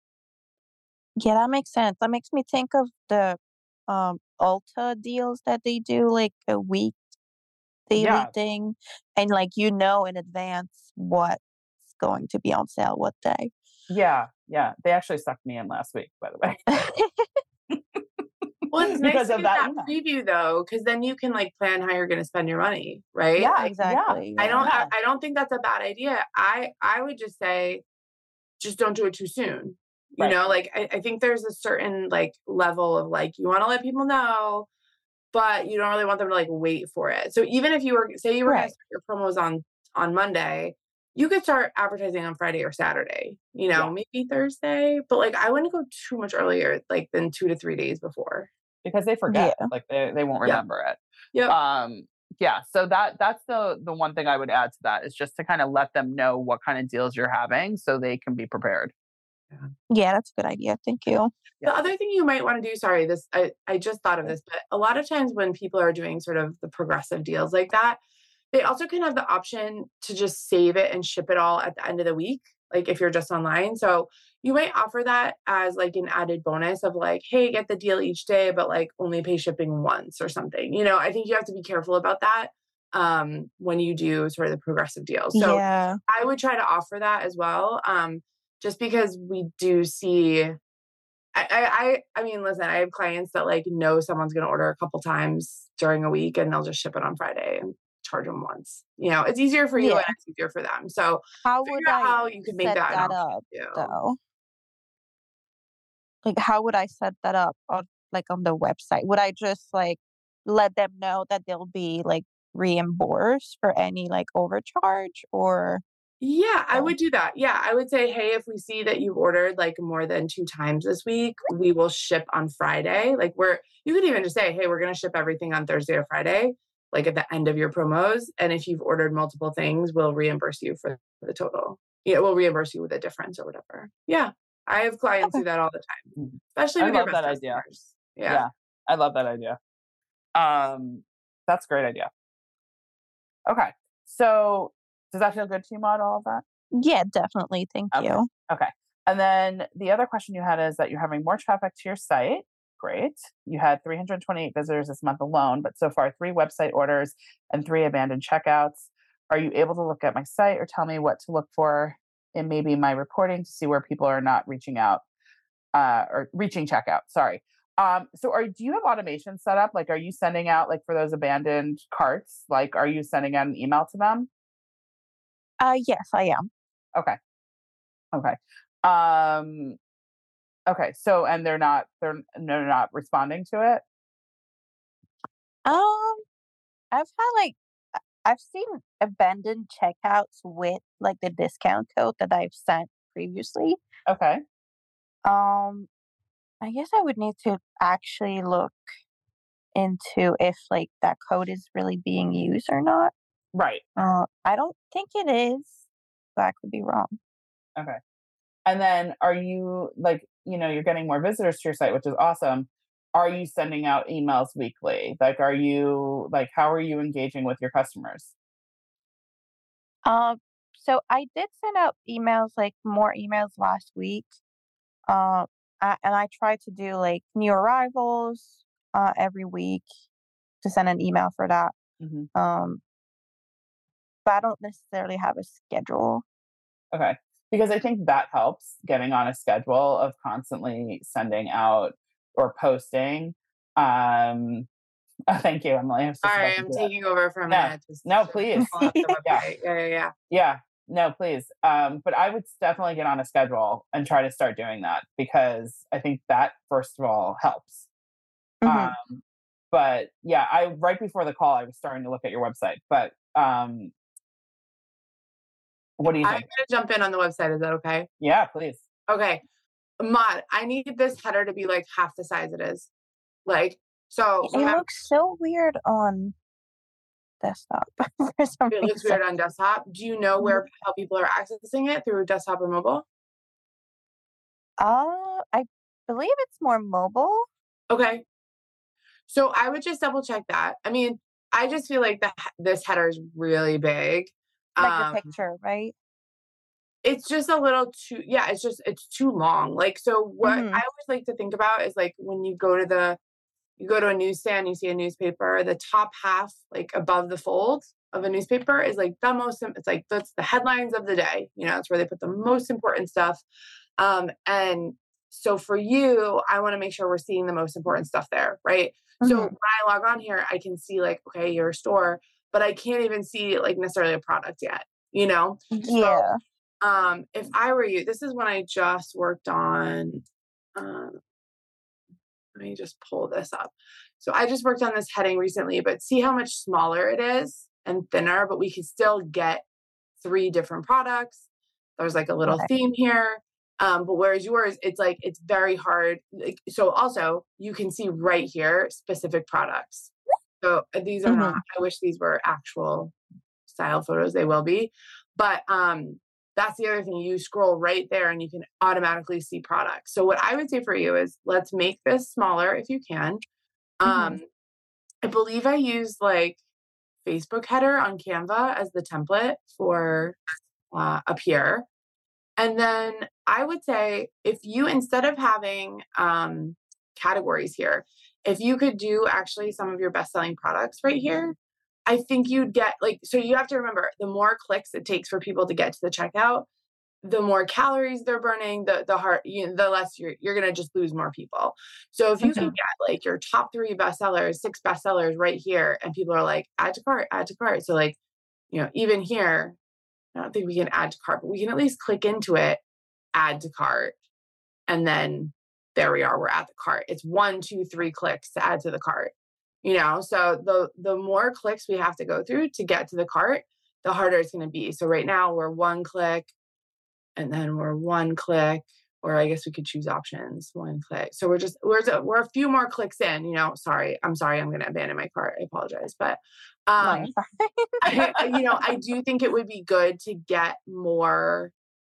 Yeah, that makes sense. That makes me think of the um Ulta deals that they do, like a week daily Yeah. thing. And like you know in advance what's going to be on sale what day. Yeah. Yeah. They actually sucked me in last week, by the way. Well, it's nice Because to of get that that email. preview though, because then you can like plan how you're going to spend your money, right? Yeah, Like, Exactly. I Yeah. don't, I, Yeah. I don't think that's a bad idea. I, I would just say, just don't do it too soon. You Right. know, like I, I think there's a certain like level of like you want to let people know, but you don't really want them to like wait for it. So even if you were, say you were going Right. to start your promos on on Monday, you could start advertising on Friday or Saturday, you know, yeah. maybe Thursday, but like I wouldn't go too much earlier, like than two to three days before. Because they forget, yeah. like they, they won't remember yep. it. Yep. Um, yeah. So that, that's the, the one thing I would add to that is just to kind of let them know what kind of deals you're having so they can be prepared. Yeah, yeah that's a good idea. Thank you. The other thing you might want to do, sorry, this, I, I just thought of this, but a lot of times when people are doing sort of the progressive deals like that, they also can have the option to just save it and ship it all at the end of the week. Like if you're just online. So you might offer that as like an added bonus of like, hey, get the deal each day, but like only pay shipping once or something. You know, I think you have to be careful about that um, when you do sort of the progressive deals. So yeah. I would try to offer that as well. Um, just because we do see, I, I, I mean, listen, I have clients that like know someone's going to order a couple times during a week and they'll just ship it on Friday and charge them once. You know, it's easier for you yeah. and it's easier for them. So how would I how you could make set that, that up though? Like how would I set that up on like on the website? Would I just like let them know that they'll be like reimbursed for any like overcharge or? Yeah, I would do that. Yeah, I would say, hey, if we see that you've ordered like more than two times this week, we will ship on Friday. Like we're, you could even just say, hey, we're going to ship everything on Thursday or Friday, like at the end of your promos. And if you've ordered multiple things, we'll reimburse you for the total. Yeah, we'll reimburse you with a difference or whatever. Yeah, I have clients do that all the time, especially with I your love best that customers. idea. Yeah. yeah, I love that idea. Um, that's a great idea. Okay, so does that feel good to you, Maud, all of that? Yeah, definitely. Thank okay. you. Okay. And then the other question you had is that you're having more traffic to your site. Great. You had three hundred twenty-eight visitors this month alone, but so far three website orders and three abandoned checkouts. Are you able to look at my site or tell me what to look for in maybe my reporting to see where people are not reaching out uh, or reaching checkout? Sorry. Um, so are, do you have automation set up? Like, are you sending out like for those abandoned carts? Like, are you sending out an email to them? Uh, yes, I am. Okay. Okay. Um, okay. So, and they're not, they're, they're not responding to it? Um, I've had like, I've seen abandoned checkouts with like the discount code that I've sent previously. Okay. Um, I guess I would need to actually look into if like that code is really being used or not. Right. Uh, I don't think it is, but I could be wrong. Okay. And then are you like, you know, you're getting more visitors to your site, which is awesome. Are you sending out emails weekly? Like, are you like, how are you engaging with your customers? Um, so I did send out emails, like more emails last week. Um, I, and I tried to do like new arrivals uh, every week to send an email for that. Mm-hmm. Um, but I don't necessarily have a schedule. Okay. Because I think that helps getting on a schedule of constantly sending out or posting. Um, oh, thank you, Emily. All right, I'm taking that. over for a no, minute. Just no, please. yeah. yeah, yeah, yeah. Yeah, no, please. Um, but I would definitely get on a schedule and try to start doing that because I think that, first of all, helps. Mm-hmm. Um, but yeah, I right before the call, I was starting to look at your website. But um, what do you think? I'm going to jump in on the website. Is that okay? Yeah, please. Okay. Maud, I need this header to be like half the size it is. Like, so. It remember, looks so weird on desktop. For some it looks reason. weird on desktop. Do you know where how people are accessing it through desktop or mobile? Uh, I believe it's more mobile. Okay. So I would just double check that. I mean, I just feel like that this header is really big. Like um, the picture, right? It's just a little too, yeah, it's just, it's too long. Like, so what mm-hmm. I always like to think about is like when you go to the, you go to a newsstand, you see a newspaper, the top half, like above the fold of a newspaper is like the most, it's like, that's the headlines of the day. You know, it's where they put the most important stuff. Um, and so for you, I want to make sure we're seeing the most important stuff there, right? Mm-hmm. So when I log on here, I can see like, okay, you're a store, but I can't even see like necessarily a product yet, you know? Yeah. So, um, if I were you, this is when I just worked on, um, let me just pull this up. So I just worked on this heading recently, but see how much smaller it is and thinner, but we can still get three different products. There's like a little Right. theme here. Um, but whereas yours, it's like, it's very hard. Like, so also you can see right here, specific products. So uh, these are Mhm. not, I wish these were actual style photos. They will be, but, um, that's the other thing. You scroll right there and you can automatically see products. So what I would say for you is let's make this smaller if you can. Um, Mhm. I believe I used like Facebook header on Canva as the template for uh, up here. And then I would say if you, instead of having um, categories here, if you could do actually some of your best selling products right here, I think you'd get like, so you have to remember the more clicks it takes for people to get to the checkout, the more calories they're burning, the the heart, you know, the less you're you're gonna just lose more people. So if you can Mhm. get like your top three bestsellers, six bestsellers right here, and people are like, add to cart, add to cart. So like, you know, even here, I don't think we can add to cart, but we can at least click into it, add to cart, and then there we are, we're at the cart. It's one, two, three clicks to add to the cart. You know, so the the more clicks we have to go through to get to the cart, the harder it's gonna be. So right now we're one click, and then we're one click, or I guess we could choose options, one click. So we're just, we're, we're a few more clicks in, you know, sorry, I'm sorry, I'm going to abandon my cart. I apologize. But, No, um, you're fine. I, I- you know, I do think it would be good to get more,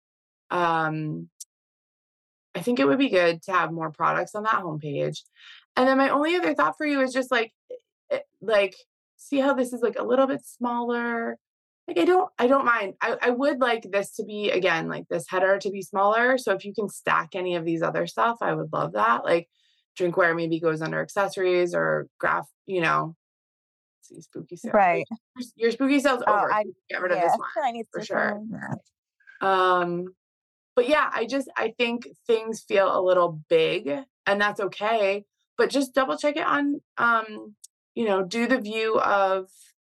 um, I think it would be good to have more products on that homepage. And then my only other thought for you is just like, eh, like, see how this is like a little bit smaller. Like I don't, I don't mind. I, I would like this to be, again, like this header to be smaller. So if you can stack any of these other stuff, I would love that. Like drinkware maybe goes under accessories or graph, you know, let's see, spooky sale. Right. Your, your spooky sale's Oh, over. I Get rid of yeah. this one I need for to sure. remove that. Um, but yeah, I just, I think things feel a little big and that's okay. But just double check it on, um, you know, do the view of,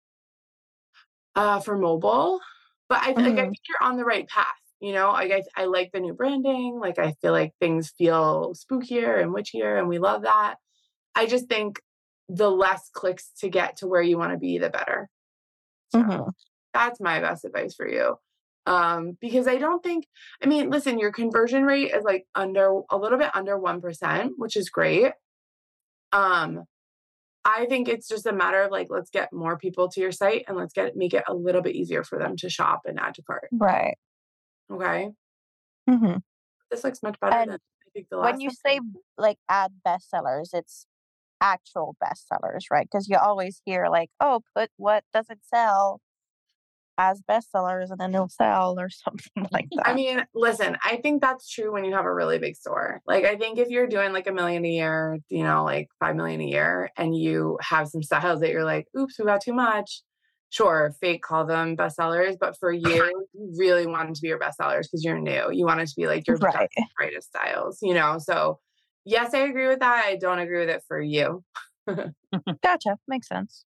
uh, for mobile. But I, like, I Mhm. think you're on the right path. You know, like I, I like the new branding. Like I feel like things feel spookier and witchier and we love that. I just think the less clicks to get to where you want to be, the better. So Mhm. that's my best advice for you. Um, because I don't think, I mean, listen, your conversion rate is like under a little bit under one percent, which is great. Um, I think it's just a matter of like, let's get more people to your site and let's get make it a little bit easier for them to shop and add to cart. Right. Okay. Mhm. This looks much better than And I think the when last you time. say like add bestsellers, it's actual bestsellers, right? Because you always hear like, oh, put what doesn't sell as bestsellers and then it'll sell or something like I that. mean, listen, I think that's true when you have a really big store. Like, I think if you're doing like a million a year, you know, like five million a year, and you have some styles that you're like, oops, we got too much. Sure, fake call them bestsellers. But for you, you really want them to be your bestsellers because you're new. You want it to be like your best, Right. brightest styles, you know? So, yes, I agree with that. I don't agree with it for you. Gotcha. Makes sense.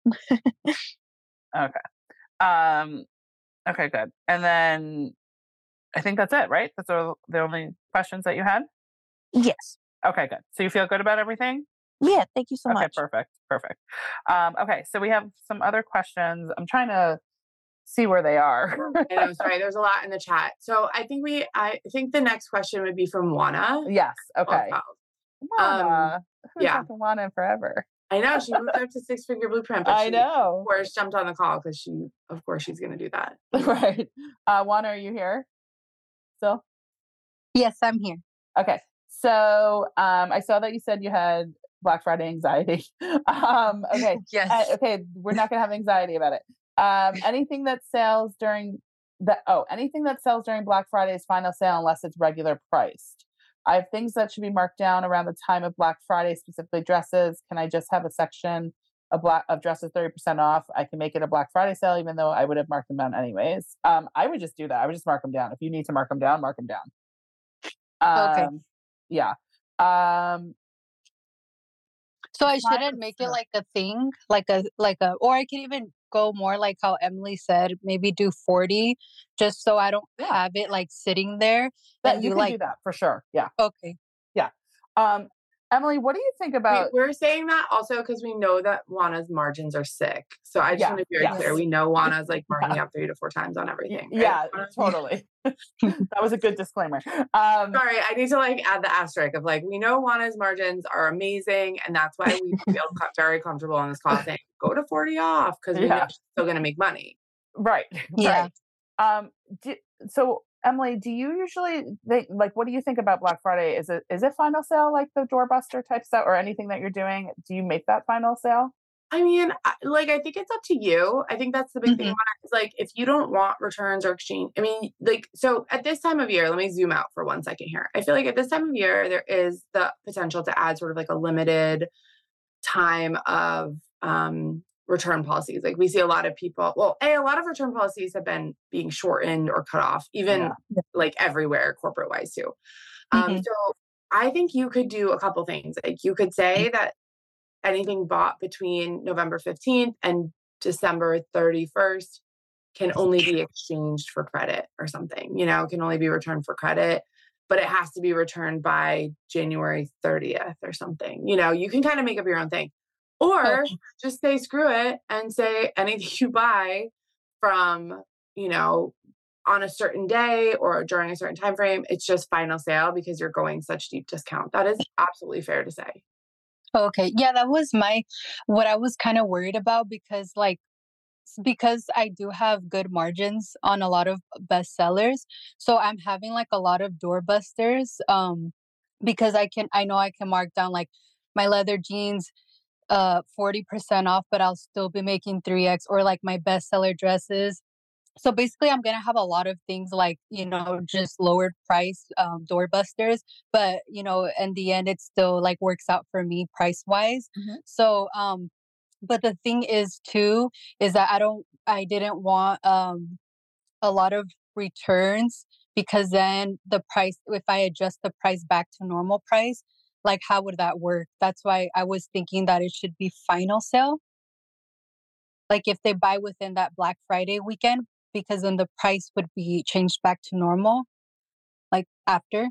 Okay. Um, okay, good. And then I think that's it, right? That's all the only questions that you had? Yes. Okay, good. So you feel good about everything? Yeah. Thank you so Okay, much. perfect. Perfect. Um, okay, so we have some other questions. I'm trying to see where they are. I know, sorry, there's a lot in the chat. So I think we, I think the next question would be from Juana. Yes. Okay. Um, Wana. I haven't yeah. talked to Wana in forever. I know she moved up to six figure blueprint, but I she, know. of course, jumped on the call because she, of course, she's going to do that. Right. Uh, Wana, are you here still? Yes, I'm here. Okay. So um, I saw that you said you had Black Friday anxiety. um, okay. Yes. Uh, okay. We're not going to have anxiety about it. Um, anything that sells during the, oh, anything that sells during Black Friday's final sale, unless it's regular priced. I have things that should be marked down around the time of Black Friday, specifically dresses. Can I just have a section of black of dresses thirty percent off? I can make it a Black Friday sale, even though I would have marked them down anyways. Um, I would just do that. I would just mark them down. If you need to mark them down, mark them down. Um, Okay. Yeah. Um, So I Try shouldn't to make it sell- like a thing, like a like a, or I could even go more like how Emily said, maybe do forty, just so I don't Yeah. have it like sitting there. that And you do can like do that for sure. Yeah. okay, Um, Emily, what do you think about? We, we're saying that also because we know that Juana's margins are sick. So I just Yeah, want to be very yes. clear. We know Juana's like marking up three to four times on everything. Right? Yeah, totally. That was a good disclaimer. Um, Sorry, I need to like add the asterisk of like, we know Juana's margins are amazing. And that's why we feel co- very comfortable on this call saying, go to forty off because we Yeah. know she's still going to make money. Right. Yeah. Right. Um, do, so Emily, do you usually think, like, what do you think about Black Friday? Is it is it final sale like the doorbuster type stuff or anything that you're doing? Do you make that final sale? I mean, I- like, I think it's up to you. I think that's the big thing. Mhm. About it, is like, if you don't want returns or exchange, I mean, like, so at this time of year, let me zoom out for one second here. I feel like at this time of year, there is the potential to add sort of like a limited time of um, return policies. Like, we see a lot of people, well, A, a lot of return policies have been being shortened or cut off, even Yeah. like everywhere, corporate wise, too. Um, Mhm. so I think you could do a couple things. Like, you could say that anything bought between November fifteenth and December thirty-first can only be exchanged for credit or something, you know, can only be returned for credit, but it has to be returned by January thirtieth or something. You know, you can kind of make up your own thing. Or Okay. just say screw it and say anything you buy from, you know, on a certain day or during a certain time frame, it's just final sale because you're going such deep discount. That is absolutely fair to say. Okay. Yeah, that was my what I was kind of worried about because like s- because I do have good margins on a lot of bestsellers. So I'm having like a lot of doorbusters um because I can I know I can mark down like my leather jeans uh forty percent off, but I'll still be making three x, or like my bestseller dresses. So basically, I'm gonna have a lot of things like, you know, just lowered price um, doorbusters, but you know, in the end, it still like works out for me price wise. Mhm. So, um, but the thing is too is that I don't, I didn't want um a lot of returns because then the price, if I adjust the price back to normal price, like how would that work? That's why I was thinking that it should be final sale. Like if they buy within that Black Friday weekend, because then the price would be changed back to normal, like after.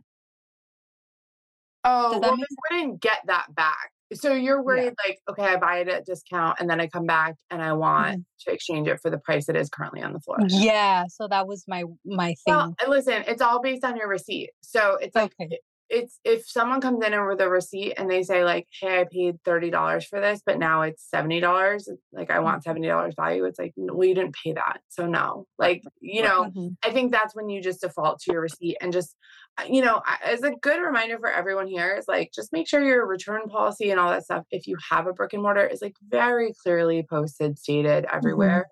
Oh, Does well, that make they wouldn't get that back. So you're Yeah. worried like, okay, I buy it at discount and then I come back and I want sense? to exchange it for the price it is currently on the floor. Yeah, so that was my my Well, thing. and listen, it's all based on your receipt. So it's like Okay. it- it's if someone comes in with a receipt and they say like, "Hey, I paid thirty dollars for this, but now it's seventy dollars. Like I want seventy dollars value." It's like, "No, well, you didn't pay that, so no." Like you Right. know, Mhm. I think that's when you just default to your receipt and just uh, you know, I- as a good reminder for everyone here is like just make sure your return policy and all that stuff, if you have a brick and mortar, is like very clearly posted, stated Mhm. everywhere.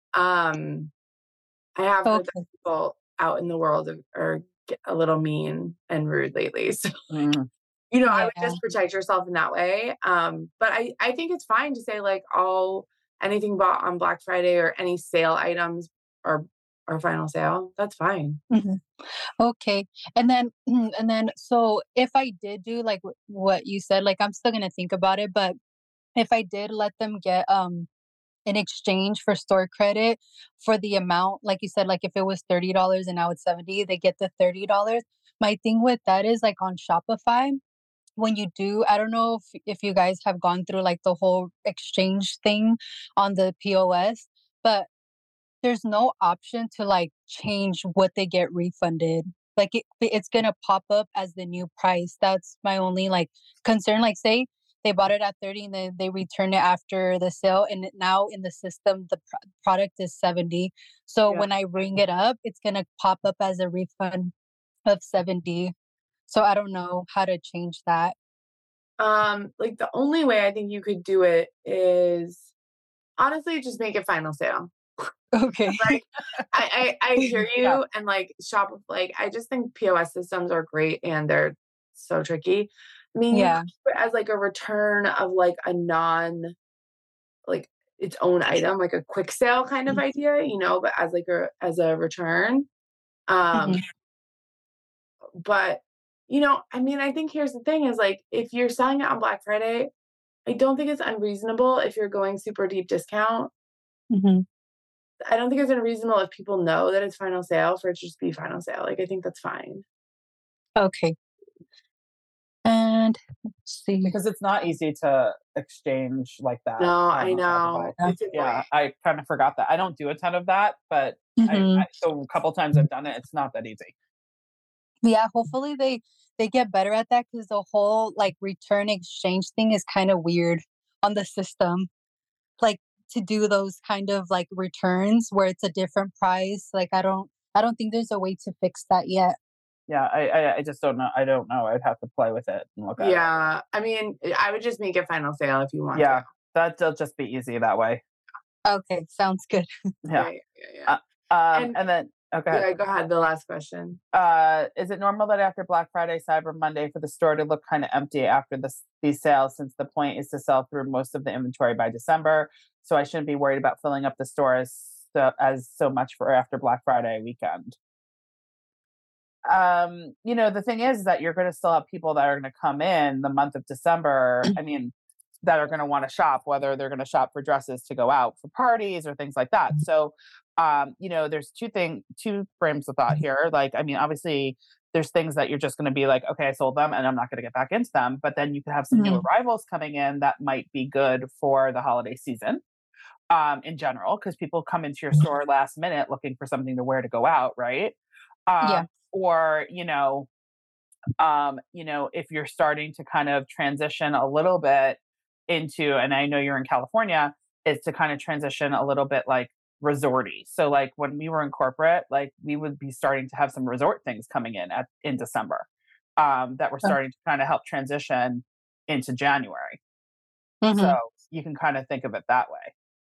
Um, I have heard that Okay. people out in the world are, are get a little mean and rude lately. So, Mm. you know, I would Yeah. just protect yourself in that way. Um, but I, I think it's fine to say like all anything bought on Black Friday or any sale items are are final sale. That's fine. Mhm. Okay. And then and then so if I did do like wh- what you said, like I'm still gonna think about it, but if I did let them get um in exchange for store credit for the amount, like you said, like if it was thirty dollars and now it's seventy, they get the thirty dollars. My thing with that is like on Shopify, when you do, I don't know if, if you guys have gone through like the whole exchange thing on the P O S, but there's no option to like change what they get refunded. Like it, it's gonna pop up as the new price. That's my only like concern. Like say they bought it at thirty and then they return it after the sale, and it- now in the system the pro- product is seventy. So Yeah. when I ring it up, it's gonna pop up as a refund of seventy. So I don't know how to change that. Um, like the only way I think you could do it is honestly just make it final sale. Okay. Like I, I I hear you Yeah. and like shop like I just think P O S systems are great and they're so tricky. I mean, you Yeah. could do it as like a return of like a non like its own item, like a quick sale kind of idea, you know, but as like a as a return. Um, Mhm. but you know, I mean, I think here's the thing is like if you're selling it on Black Friday, I don't think it's unreasonable if you're going super deep discount. Mhm. I don't think it's unreasonable if people know that it's final sale for it to just be final sale. Like I think that's fine. Okay. And let's see. Because it's not easy to exchange like that. No, um, I on know. Shopify. It's Yeah, annoying. I kind of forgot that. I don't do a ton of that, but I, Mhm. I so a couple times I've done it. It's not that easy. Yeah, hopefully they they get better at that because the whole like return exchange thing is kind of weird on the system. Like to do those kind of like returns where it's a different price. Like I don't I don't think there's a way to fix that yet. Yeah, I, I I just don't know. I don't know. I'd have to play with it and look at it. Yeah. I mean, I would just make it final sale if you want Yeah, to. that'll just be easy that way. Okay, sounds good. Yeah. Yeah, yeah, yeah. Uh, um, And- and then okay. Yeah, go ahead. The last question. Uh, is it normal that after Black Friday, Cyber Monday, for the store to look kind of empty after this, these sales, since the point is to sell through most of the inventory by December? So I shouldn't be worried about filling up the store as so, as so much for after Black Friday weekend. Um, you know, the thing is that you're going to still have people that are going to come in the month of December. I mean, that are going to want to shop, whether they're going to shop for dresses to go out for parties or things like that. So, um, you know, there's two thing, two frames of thought here. Like, I mean, obviously there's things that you're just going to be like, okay, I sold them and I'm not going to get back into them. But then you could have some new Mhm. arrivals coming in that might be good for the holiday season. Um, in general, because people come into your store last minute looking for something to wear to go out, right? Um, Yeah. Or, you know, um, you know, if you're starting to kind of transition a little bit into, and I know you're in California, is to kind of transition a little bit like resorty. So like when we were in corporate, like we would be starting to have some resort things coming in at in December, um, that we're starting to kind of help transition into January. Mhm. So you can kind of think of it that way.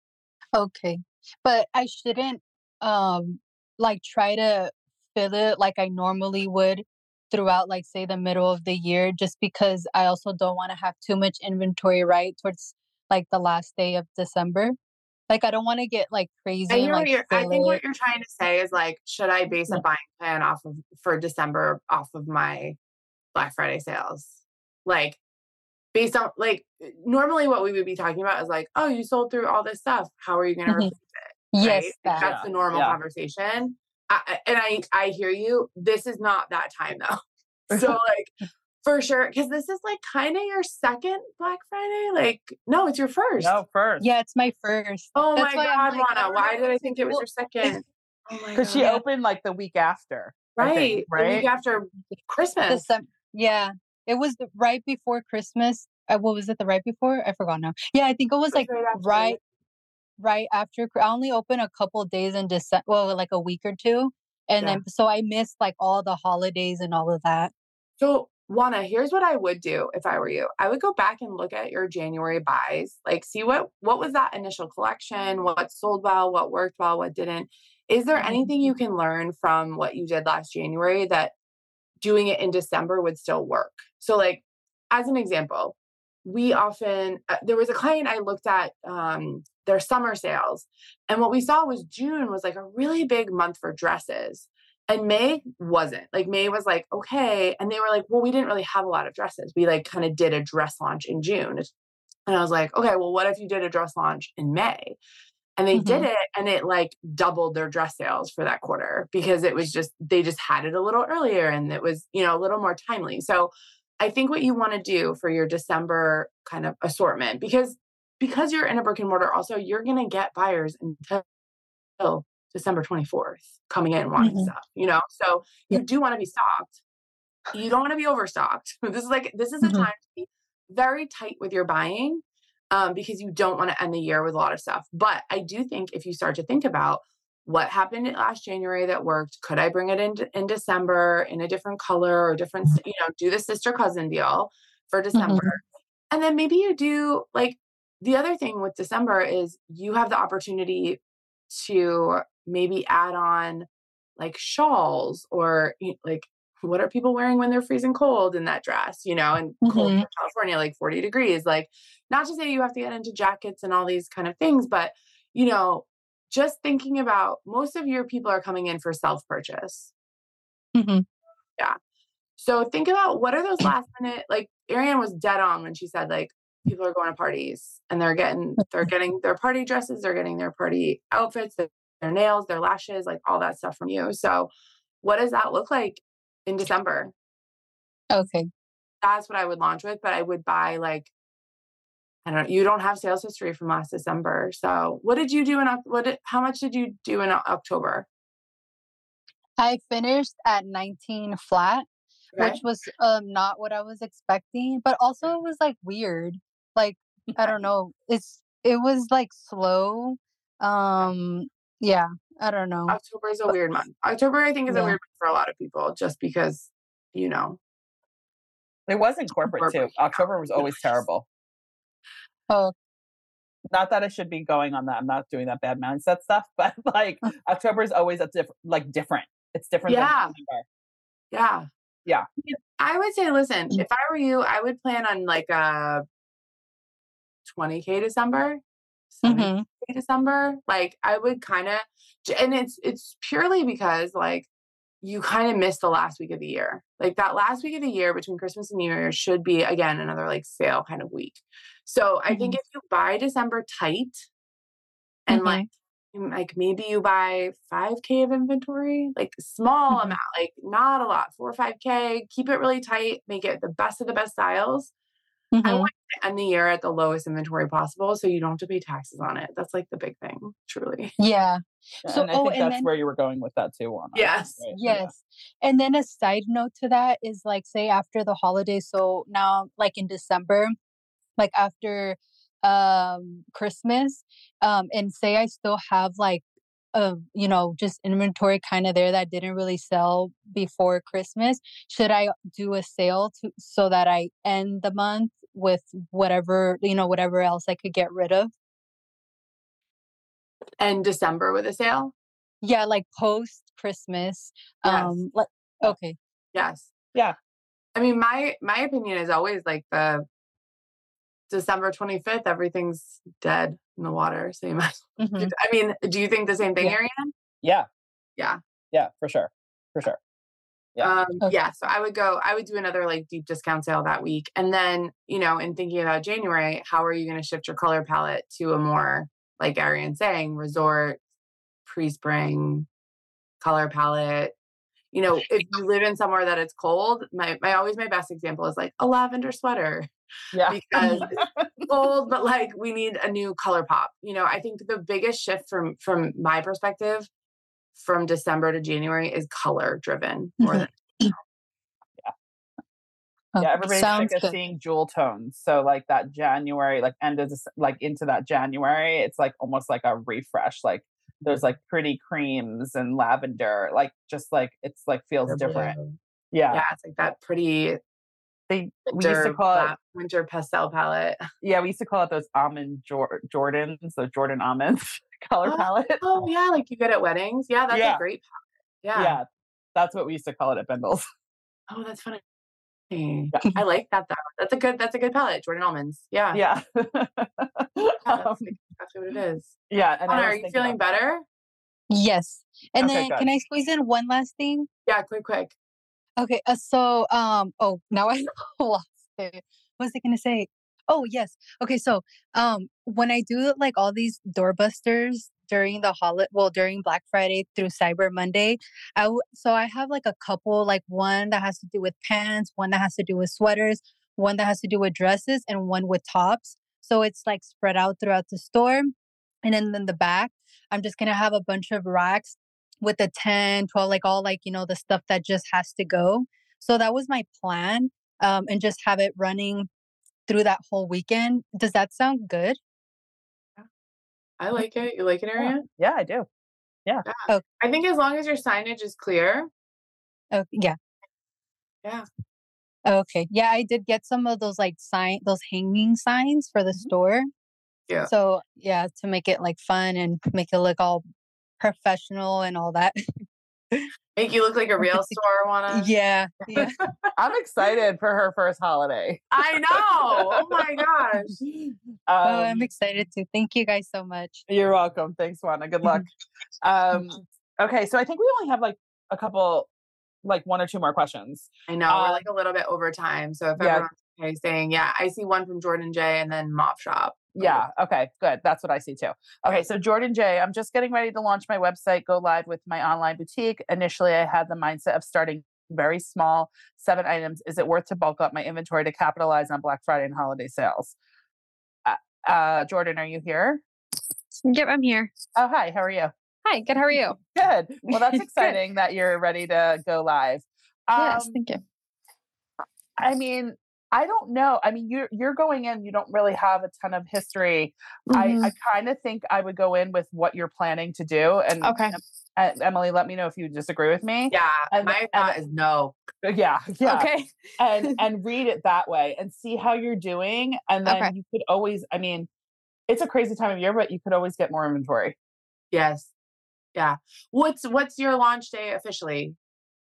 Okay. But I shouldn't um like try to fill it like I normally would throughout like say the middle of the year just because I also don't want to have too much inventory right towards like the last day of December. Like I don't want to get like crazy I and hear like what you're, I fill think it. what you're trying to say is like, should I base Yeah. a buying plan off of for December off of my Black Friday sales? Like based on like normally what we would be talking about is like, oh, you sold through all this stuff. How are you going to Mhm. replace it? Yes, Right? Like, that. that's Yeah, the normal yeah. conversation. I, I- and I I hear you. This is not that time though. So like for sure, because this is like kind of your second Black Friday. Like no, it's your first. No, first. Yeah, it's my first. Oh That's my why I'm God, like, I Juana, don't why know did what I to think it was do. your second? Oh my Because she God. Yeah. opened like the week after. I Right. think, The week right? after Christmas. December. Yeah, it was the, right before Christmas. Uh, what was it? The right before? I forgot now. Yeah, I think it was It was like right after. right, right after. Cr- I only opened a couple days in December. Well, like a week or two, and Yeah. then so I missed like all the holidays and all of that. So, Juana, here's what I would do if I were you. I would go back and look at your January buys, like see what what was that initial collection, what sold well, what worked well, what didn't. Is there anything you can learn from what you did last January that doing it in December would still work? So, like as an example, we often uh, there was a client I looked at um, their summer sales, and what we saw was June was like a really big month for dresses. And May wasn't. Like May was like, okay. And they were like, well, we didn't really have a lot of dresses. We like kind of did a dress launch in June. And I was like, okay, well, what if you did a dress launch in May? And they did Mhm. it and it like doubled their dress sales for that quarter because it was just, they just had it a little earlier and it was, you know, a little more timely. So I think what you want to do for your December kind of assortment, because because you're in a brick and mortar, also you're going to get buyers until December twenty-fourth coming in wanting Mhm. stuff, you know? So Yeah. you do want to be stocked. You don't want to be overstocked. This is like, this is a Mhm. time to be very tight with your buying um, because you don't want to end the year with a lot of stuff. But I do think if you start to think about what happened last January that worked, could I bring it in, in December in a different color or different, you know, do the sister cousin deal for December. Mhm. And then maybe you do like the other thing with December is you have the opportunity to maybe add on like shawls or you- like what are people wearing when they're freezing cold in that dress, you know, and cold Mhm. for California, like forty degrees. Like, not to say you have to get into jackets and all these kind of things, but you know, just thinking about most of your people are coming in for self purchase. Mhm. Yeah. So think about what are those last minute, like Ariane was dead on when she said like people are going to parties and they're getting they're getting their party dresses, they're getting their party outfits, their, their nails, their lashes, like all that stuff from you. So what does that look like in December? Okay. that's what I would launch with, but I would buy like, I don't know, you don't have sales history from last December. So what did you do in, Oc- what, did, how much did you do in O- October? I finished at nineteen flat, Okay. which was um not what I was expecting, but also it was like weird. Like, I don't know. It's it was like slow. Um yeah, I don't know. October is a weird month. October, I think, is a Yeah. weird month for a lot of people just because, you know, It wasn't corporate too. Corporate. October was always terrible. Oh, Not that I should be going on that. I'm not doing that bad mindset stuff, but like October is always a different, like different. It's different Yeah. than December. yeah. Yeah. I would say, listen, if I were you, I would plan on like a twenty K December, seventy K mhm. December. Like I would kind of, and it's, it's purely because like you kind of miss the last week of the year. Like that last week of the year between Christmas and New Year should be again, another like sale kind of week. So I think Mhm. if you buy December tight and like, like maybe you buy five K of inventory, like small Mhm. amount, like not a lot, four or five K, keep it really tight, make it the best of the best styles. I Mhm. want you to end the year at the lowest inventory possible so you don't have to pay taxes on it. That's like the big thing, truly. Yeah. So, And I oh, think and that's then where you were going with that too, Juana. Yes. Right? yes. And then a side note to that is like, say after the holidays, so now like in December, like after um Christmas, um, and say I still have like uh, you know, just inventory kind of there that didn't really sell before Christmas. Should I do a sale to so that I end the month with whatever, you know, whatever else I could get rid of? And December with a sale? Yeah, like post Christmas. Yes. Um, like Yeah. okay. Yes. Yeah. I mean, my my opinion is always like the December twenty-fifth, everything's dead in the water. So you might. Mhm. I mean, do you think the same thing, Yeah. Ariane? Yeah. Yeah. Yeah, for sure. For sure. Yeah. Um, Okay. yeah. So I would go, I would do another like deep discount sale that week. And then, you know, in thinking about January, how are you going to shift your color palette to a more, like Ariane saying, resort, pre-spring color palette? You know, if you live in somewhere that it's cold, my, my always my best example is like a lavender sweater Yeah. because it's cold, but like we need a new color pop. You know, I think the biggest shift from from my perspective from December to January is color driven more than Okay, Yeah, everybody's sounds sick of good. seeing jewel tones. So like that January, like end of Dec- like into that January, it's like almost like a refresh. Like there's like pretty creams and lavender, like just like it's like feels winter different. blue. Yeah. Yeah, it's like that pretty They we used to winter, call it pla- winter pastel palette. yeah, we used to call it those almond Jor- Jordans, those Jordan almonds color Oh, palette. oh yeah, like you get at weddings. Yeah, that's Yeah. a great palette. Yeah. Yeah. That's what we used to call it at Bendels. Oh, that's funny. Yeah. I like that though. That's a good that's a good palette. Jordan almonds. Yeah. Yeah. Yeah, that's Um, like exactly what it is. yeah. And I Anna, was are you thinking feeling about that. better? Yes. And Okay, then good. can I squeeze in one last thing? Yeah, quick, quick. Okay, uh, so um oh, now I lost it. What was I gonna say? Oh, yes. Okay, so um when I do like all these doorbusters during the holiday, well, during Black Friday through Cyber Monday, I w- so I have like a couple, like one that has to do with pants, one that has to do with sweaters, one that has to do with dresses, and one with tops. So it's like spread out throughout the store. And then in the back, I'm just gonna have a bunch of racks with the ten, twelve, like all like, you know, the stuff that just has to go. So that was my plan. Um, and just have it running through that whole weekend. Does that sound good? I like it. You like it, Yeah. Ariane? Yeah, I do. Yeah. Oh. I think as long as your signage is clear. Oh, yeah. Yeah. Okay. Yeah, I did get some of those like sign, those hanging signs for the Mhm. store. Yeah. So yeah, to make it like fun and make it look all professional and all that. Make you look like a real store, Juana. Yeah. Yeah. I'm excited for her first holiday. I know. Oh my gosh. Oh, Um, I'm excited too. Thank you guys so much. You're welcome. Thanks, Juana. Good luck. Um, okay, so I think we only have like a couple, like one or two more questions. I know. We're Um, like a little bit over time. So if yeah. everyone's okay saying, yeah, I see one from Jordan J and then Mop Shop. Yeah. Okay. Good. That's what I see too. Okay. So Jordan J, I'm just getting ready to launch my website, go live with my online boutique. Initially, I had the mindset of starting very small, seven items. Is it worth to bulk up my inventory to capitalize on Black Friday and holiday sales? Uh, uh, Jordan, are you here? Yep, I'm here. Oh, hi. How are you? Hi, good. How are you? Good. Well, that's exciting that you're ready to go live. Um, Yes, thank you. I mean, I don't know. I mean, you're you're going in, you don't really have a ton of history. Mhm. I, I kind of think I would go in with what you're planning to do. And Okay. uh, Emily, let me know if you disagree with me. Yeah, And- my thought and- is no. Yeah, yeah. Okay. and and read it that way and see how you're doing. And then Okay. you could always, I mean, it's a crazy time of year, but you could always get more inventory. Yes. Yeah. What's what's your launch day officially?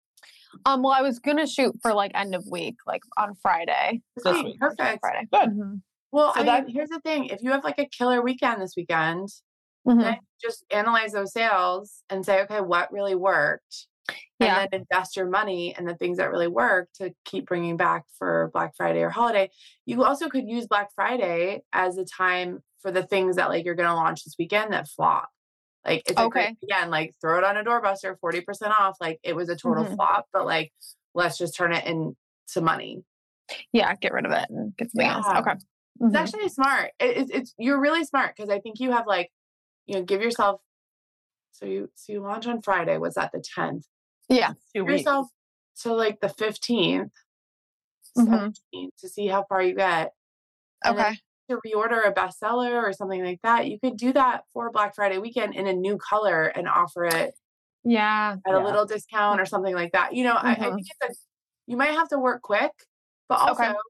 Um, well, I was gonna shoot for like end of week, like on Friday. This Okay, week. perfect. Friday. Good. Mhm. Well, So I that- mean, here's the thing. If you have like a killer weekend this weekend, Mhm. then just analyze those sales and say, okay, what really worked? And Yeah. then invest your money in the things that really work to keep bringing back for Black Friday or holiday. You also could use Black Friday as a time for the things that like you're going to launch this weekend that flop. Like it's a great, Okay. again, like throw it on a doorbuster, forty percent off. Like it was a total Mhm. flop, but like, let's just turn it into money. Yeah, get rid of it and get something else. Yeah. Okay. It's Mhm. actually smart. It, it's, it's, you're really smart. Cause I think you have like, you know, give yourself, so you, so you launch on Friday. Was that the tenth? Yeah. Two Give weeks. yourself to like the fifteenth, Mhm. seventeenth to see how far you get. And then Okay. to reorder a bestseller or something like that, you could do that for Black Friday weekend in a new color and offer it Yeah. at Yeah. a little discount or something like that. You know, I, I Mhm. think it's a, you might have to work quick, but also Okay.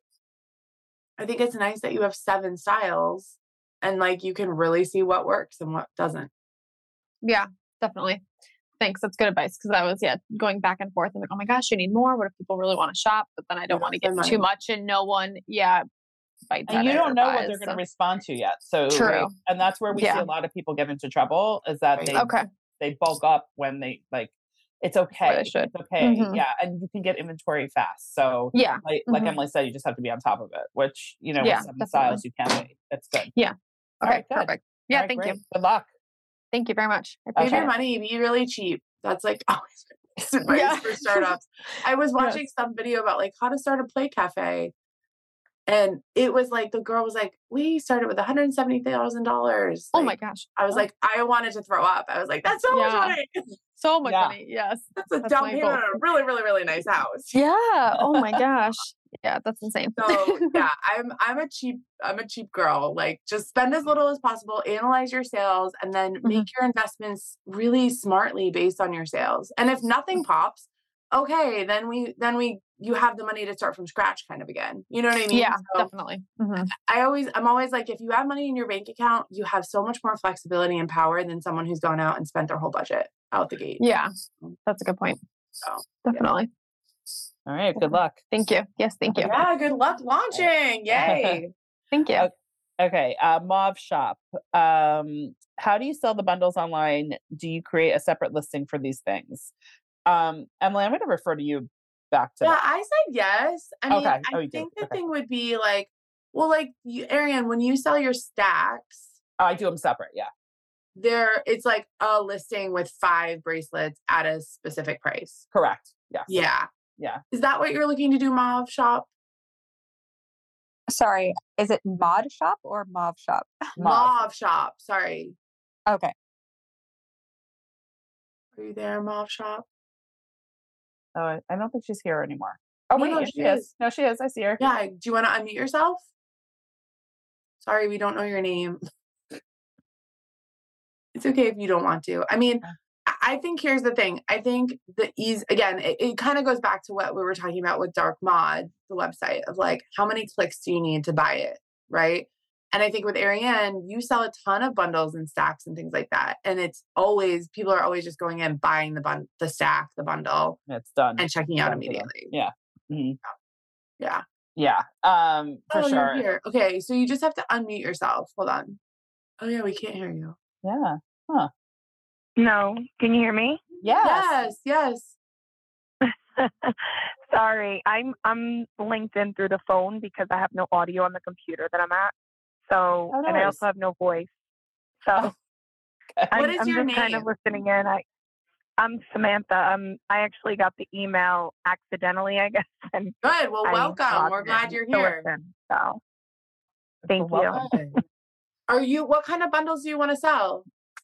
I think it's nice that you have seven styles and like you can really see what works and what doesn't. Yeah, definitely. Thanks. That's good advice. Cause I was, yeah, going back and forth. I'm like, oh my gosh, you need more. What if people really want to shop? But then I don't Yeah, want to get spend too money. much and no one, yeah, bites And at you it don't or know what buys, they're going to so- respond to yet. So, True. right? And that's where we see Yeah. a lot of people get into trouble is that Right. they Okay. they bulk up when they like. It's Where okay. they should. It's okay. Mhm. Yeah, and you can get inventory fast. So, Yeah. like like Mhm. Emily said, you just have to be on top of it. Which you know, Yeah, with some definitely. styles, you can be. It's good. Yeah. All Okay. right, good. Perfect. Yeah. All right, Thank great. you. Good luck. Thank you very much. I Save appreciate your it. money, be really cheap. That's like always best advice Yeah. for startups. I was watching some video about like how to start a play cafe. And it was like the girl was like, we started with one hundred seventy thousand dollars. Oh my gosh. I was Oh. like, I wanted to throw up. I was like, that's so much Yeah. money. So much Yeah. money. Yes. That's a That's down my payment goal. on a really, really, really nice house. Yeah. Oh my gosh. Yeah. That's insane. So yeah, I'm I'm a cheap I'm a cheap girl. Like just spend as little as possible, analyze your sales, and then make your investments really smartly based on your sales. And if nothing pops, okay, then we then we you have the money to start from scratch kind of again. You know what I mean? Yeah, So definitely. Mhm. I always I'm always like if you have money in your bank account, you have so much more flexibility and power than someone who's gone out and spent their whole budget out the gate. Yeah. That's a good point. So Definitely. All right. Good luck. Thank you. Yes. Thank you. yeah, good luck launching. Yay. Thank you. Okay. Okay. Uh, Mauve Shop. Um, how do you sell the bundles online? Do you create a separate listing for these things? Um, Emily, I'm going to refer to you back to Yeah, that. I said yes. I mean, Okay. I Oh, you did. think the Okay. thing would be like, well, like you, Ariane, when you sell your stacks, Oh, I do them separate. Yeah. there it's like a listing with five bracelets at a specific price. Correct. Yes. Yeah. Yeah. Is that what you're looking to do, Mauve Shop? Sorry, is it Mod Shop or Mauve Shop? Mauve. Mauve Shop. Sorry. Okay. Are you there, Mauve Shop? Oh, I I don't think she's here anymore. Oh, No, wait. no, yeah, she she is. is. No, she is. I see her. Yeah. Do you want to unmute yourself? Sorry, we don't know your name. It's okay if you don't want to. I mean, I- I think here's the thing. I think the ease, again, it, it kind of goes back to what we were talking about with Dark Mod, the website of like, how many clicks do you need to buy it? Right. And I think with Ariane, you sell a ton of bundles and stacks and things like that. And it's always, people are always just going in, buying the bun, the stack, the bundle, It's done. and checking out Done for them. immediately. Yeah. Mhm. Yeah. Yeah. Um, for Oh, you're sure. here. Okay. So you just have to unmute yourself. Hold on. Oh yeah, we can't hear you. Yeah. No, can you hear me? Yes. Yes. Yes. Sorry, I'm I'm linked in through the phone because I have no audio on the computer that I'm at. So, Oh, no and I worries. also have no voice. So, Oh, okay. I'm, What is I'm your just kind of name? listening in. I I'm Samantha. Um, I actually got the email accidentally, I guess. And Good. Well, I welcome. logged We're glad in you're to here. listen, so thank Well, you. welcome. Good. Are you, what kind of bundles do you want to sell?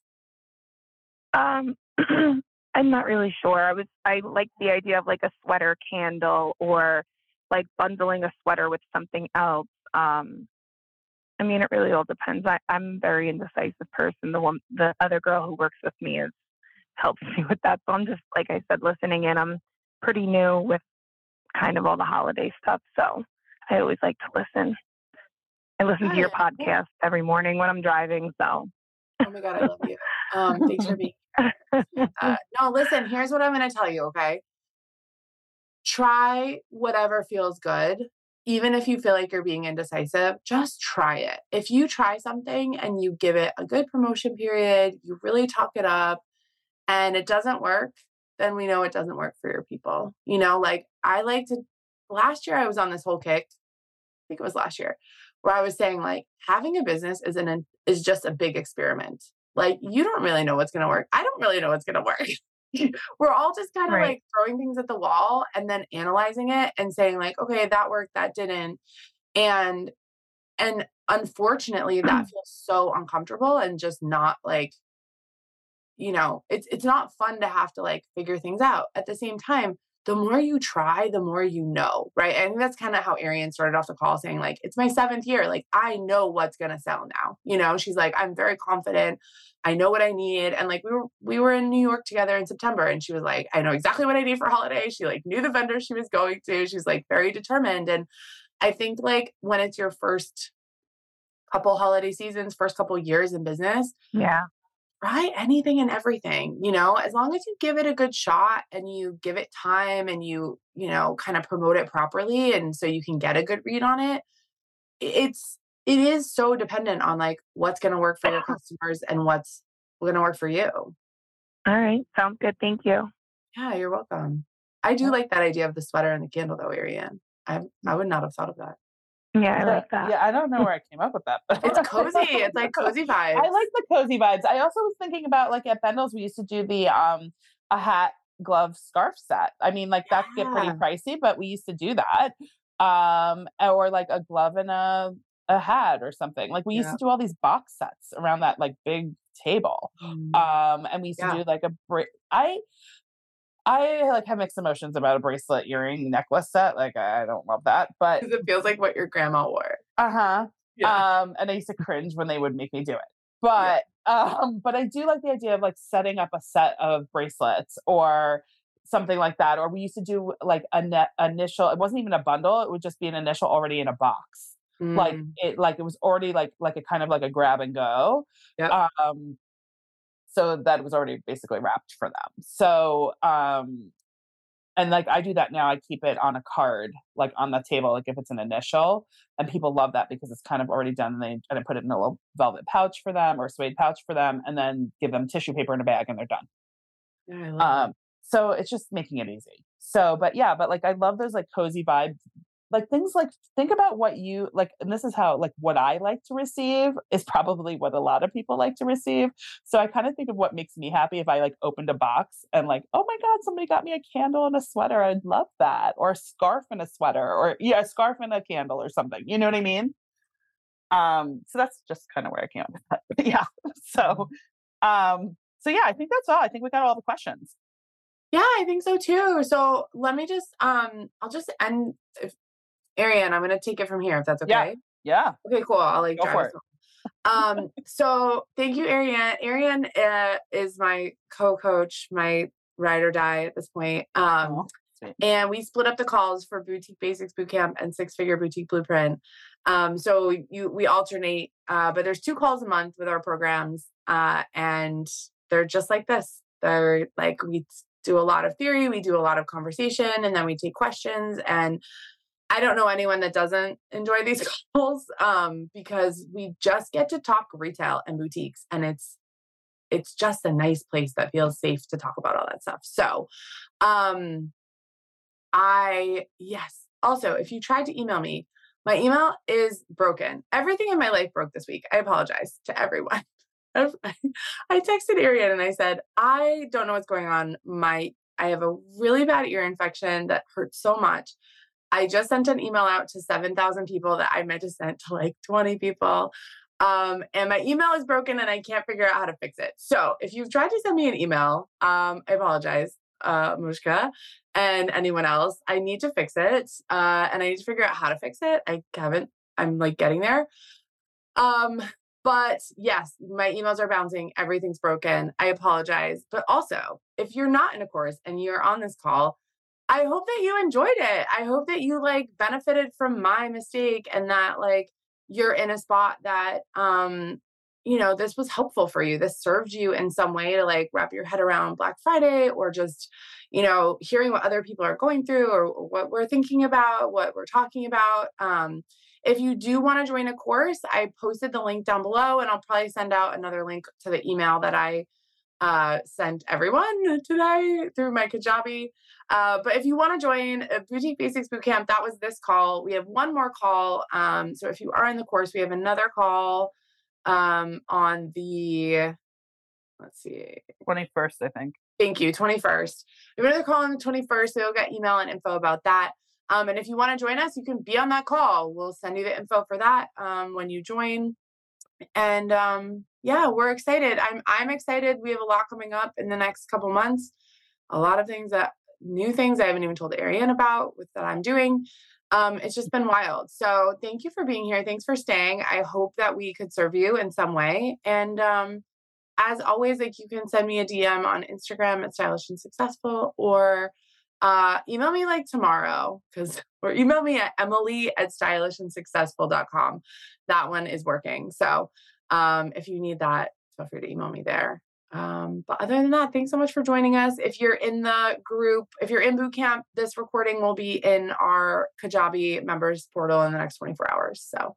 Um, I'm not really sure. I was I like the idea of like a sweater candle or like bundling a sweater with something else. Um, I mean, it really all depends. I, I'm a very indecisive person. The one, the other girl who works with me is helps me with that. So I'm just, like I said, listening in. I'm pretty new with kind of all the holiday stuff. So I always like to listen. I listen to your Good. podcast every morning when I'm driving. So, Oh my God, I love you. Um, thanks for being here. Uh, no, listen, here's what I'm going to tell you, okay? Try whatever feels good. Even if you feel like you're being indecisive, just try it. If you try something and you give it a good promotion period, you really talk it up, and it doesn't work, then we know it doesn't work for your people. You know, like I like to, last year I was on this whole kick, I think it was last year, where I was saying like having a business is an, is just a big experiment. Like you don't really know what's going to work. I don't really know what's going to work. We're all just kind of Right. like throwing things at the wall and then analyzing it and saying like, okay, that worked, that didn't. And, and unfortunately that feels so uncomfortable and just not like, you know, it's it's not fun to have to like figure things out. At the same time, the more you try, the more you know, right? I think that's kind of how Arian started off the call saying like, it's my seventh year. Like I know what's going to sell now. You know, she's like, I'm very confident. I know what I need. And like, we were, we were in New York together in September and she was like, I know exactly what I need for holiday. She like knew the vendor she was going to. She's like very determined. And I think like when it's your first couple holiday seasons, first couple years in business, yeah. try anything and everything, you know, as long as you give it a good shot and you give it time and you, you know, kind of promote it properly. And so you can get a good read on it. It's, it is so dependent on like what's going to work for your customers and what's going to work for you. All right. Sounds good. Thank you. Yeah, you're welcome. I do like that idea of the sweater and the candle though, Ariane. I I would not have thought of that. Yeah, I Yeah, like that. yeah, I don't know where I came up with that. But It's cozy. It's like cozy vibes. I like the cozy vibes. I also was thinking about like at Bendel's, we used to do the um a hat, glove, scarf set. I mean, like that could get pretty Yeah. pricey, but we used to do that. Um, or like a glove and a a hat or something. Like we used Yeah. to do all these box sets around that like big table. Mm. Um, and we used Yeah. to do like a bra- I I like have mixed emotions about a bracelet, earring, necklace set. Like I don't love that, but 'Cause it feels like what your grandma wore. uh-huh. Yeah. Um, and I used to cringe when they would make me do it. But um, but I do like the idea of like setting up a set of bracelets or something like that. Or we used to do like a net initial, it wasn't even a bundle, it would just be an initial already in a box. Like Mm. it like it was already like like a kind of like a grab and go. Yep. Um so that was already basically wrapped for them. So um and like I do that now. I keep it on a card, like on the table, like if it's an initial, and people love that because it's kind of already done. And they and I put it in a little velvet pouch for them or suede pouch for them, and then give them tissue paper in a bag, and they're done. Yeah, I love Um, so it's just making it easy. So, but yeah, but like I love those like cozy vibes, like things like think about what you like, and this is how like what I like to receive is probably what a lot of people like to receive. So I kind of think of what makes me happy if I like opened a box and like, oh my God, somebody got me a candle and a sweater. I'd love that. Or a scarf and a sweater, or yeah, a scarf and a candle or something. You know what I mean? Um, so that's just kind of where I came up with that. But yeah. So um, so yeah, I think that's all. I think we got all the questions. Yeah, I think so too. So let me just, um, I'll just end. If Ariane, I'm gonna take it from here if that's Yeah. okay. Yeah. Okay, cool. I'll like Go drive for us home. Um, so thank you, Ariane. Ariane uh, is my co-coach, my ride or die at this point. Um, Oh, sweet. and we split up the calls for Boutique Basics Bootcamp and Six Figure Boutique Blueprint. Um, so you we alternate, uh, but there's two calls a month with our programs, uh, and they're just like this. They're like we do a lot of theory, we do a lot of conversation, and then we take questions. And I don't know anyone that doesn't enjoy these calls, um, because we just get to talk retail and boutiques, and it's it's just a nice place that feels safe to talk about all that stuff. So, um, I yes. Also, if you tried to email me, my email is broken. Everything in my life broke this week. I apologize to everyone. I texted Ariane and I said, I don't know what's going on. My, I have a really bad ear infection that hurts so much. I just sent an email out to seven thousand people that I meant to send to like twenty people. Um, and my email is broken and I can't figure out how to fix it. So if you've tried to send me an email, um, I apologize, uh, Mushka and anyone else. I need to fix it. Uh, and I need to figure out how to fix it. I haven't, I'm like getting there. Um, but yes, my emails are bouncing. Everything's broken. I apologize. But also, if you're not in a course and you're on this call, I hope that you enjoyed it. I hope that you like benefited from my mistake and that like you're in a spot that, um, you know, this was helpful for you. This served you in some way to like wrap your head around Black Friday or just, you know, hearing what other people are going through or what we're thinking about, what we're talking about. Um, if you do want to join a course, I posted the link down below and I'll probably send out another link to the email that I uh, sent everyone today through my Kajabi. Uh, but if you want to join a Boutique Basics Bootcamp, that was this call. We have one more call. Um, so if you are in the course, we have another call um, on the, let's see. twenty-first, I think. Thank you. twenty-first. We have another call on the twenty-first. So you'll get email and info about that. Um, and if you want to join us, you can be on that call. We'll send you the info for that um, when you join. And um, yeah, we're excited. I'm I'm excited. We have a lot coming up in the next couple months. A lot of things that new things I haven't even told Ariane about with that I'm doing. Um, it's just been wild. So thank you for being here. Thanks for staying. I hope that we could serve you in some way. And um, as always, like you can send me a D M on Instagram at Stylish and Successful or uh, email me like tomorrow because or email me at Emily at stylish and successful dot com. That one is working. So um, if you need that, feel free to email me there. Um, but other than that, thanks so much for joining us. If you're in the group, if you're in boot camp, this recording will be in our Kajabi members portal in the next twenty-four hours. So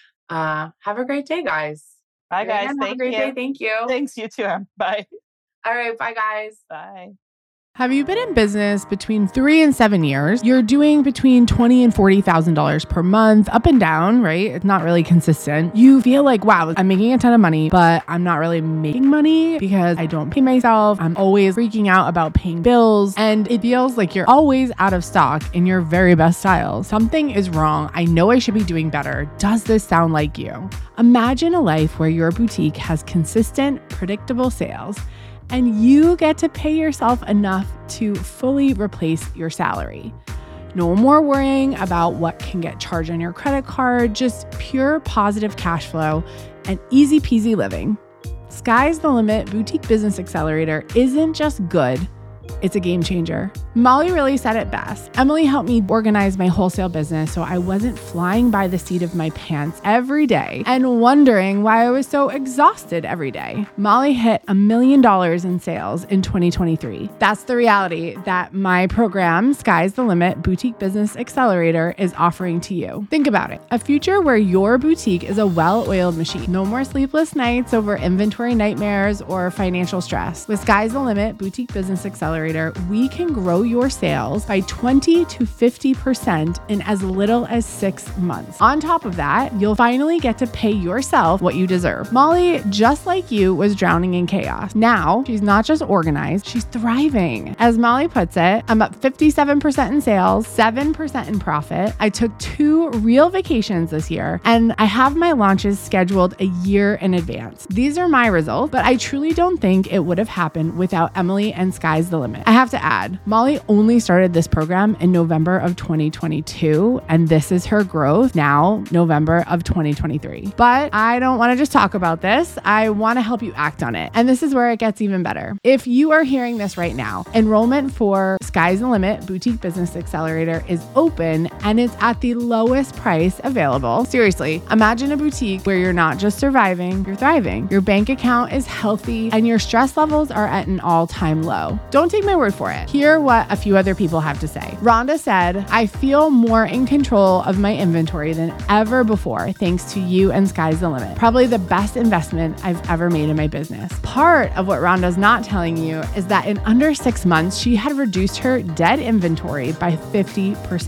uh, have a great day, guys. Bye, guys. Have Thank a great you. day. Thank you. Thanks, you too. Bye. All right. Bye, guys. Bye. Have you been in business between three and seven years? You're doing between twenty and forty thousand dollars per month, up and down, right? It's not really consistent. You feel like, wow, I'm making a ton of money, but I'm not really making money because I don't pay myself. I'm always freaking out about paying bills, and it feels like you're always out of stock in your very best styles. Something is wrong. I know I should be doing better. Does this sound like you? Imagine a life where your boutique has consistent, predictable sales, and you get to pay yourself enough to fully replace your salary. No more worrying about what can get charged on your credit card, just pure positive cash flow and easy peasy living. Sky's the Limit Boutique Business Accelerator isn't just good, it's a game changer. Molly really said it best. Emily helped me organize my wholesale business so I wasn't flying by the seat of my pants every day and wondering why I was so exhausted every day. Molly hit a million dollars in sales in twenty twenty-three. That's the reality that my program, Sky's the Limit Boutique Business Accelerator, is offering to you. Think about it. A future where your boutique is a well-oiled machine. No more sleepless nights over inventory nightmares or financial stress. With Sky's the Limit Boutique Business Accelerator, we can grow your sales by twenty to fifty percent in as little as six months. On top of that, you'll finally get to pay yourself what you deserve. Molly, just like you, was drowning in chaos. Now, she's not just organized, she's thriving. As Molly puts it, I'm up fifty-seven percent in sales, seven percent in profit. I took two real vacations this year, and I have my launches scheduled a year in advance. These are my results, but I truly don't think it would have happened without Emily and Sky's the Limit. I have to add, Molly only started this program in November of twenty twenty-two, and this is her growth now, November of twenty twenty-three. But I don't want to just talk about this. I want to help you act on it. And this is where it gets even better. If you are hearing this right now, enrollment for Sky's the Limit Boutique Business Accelerator is open and it's at the lowest price available. Seriously, imagine a boutique where you're not just surviving, you're thriving. Your bank account is healthy and your stress levels are at an all-time low. Don't take my word for it. Hear what a few other people have to say. Rhonda said, I feel more in control of my inventory than ever before thanks to you and Sky's the Limit. Probably the best investment I've ever made in my business. Part of what Rhonda's not telling you is that in under six months, she had reduced her dead inventory by fifty percent.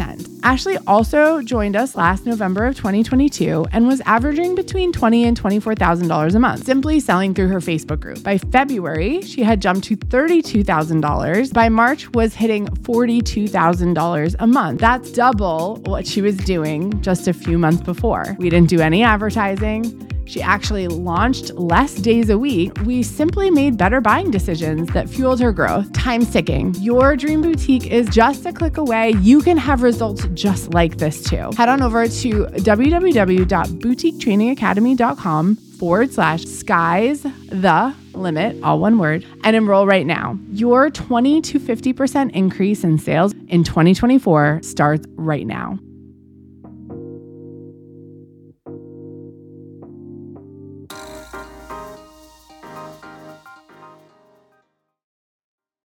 Ashley also joined us last November of twenty twenty-two and was averaging between twenty thousand dollars and twenty-four thousand dollars a month, simply selling through her Facebook group. By February, she had jumped to thirty-two thousand dollars. By March, was hitting forty-two thousand dollars a month. That's double what she was doing just a few months before. We didn't do any advertising. She actually launched less days a week. We simply made better buying decisions that fueled her growth. Time's ticking. Your dream boutique is just a click away. You can have results just like this too. Head on over to www.boutiquetrainingacademy.com forward slash skies the limit, all one word, and enroll right now. Your twenty to fifty percent increase in sales in twenty twenty-four starts right now.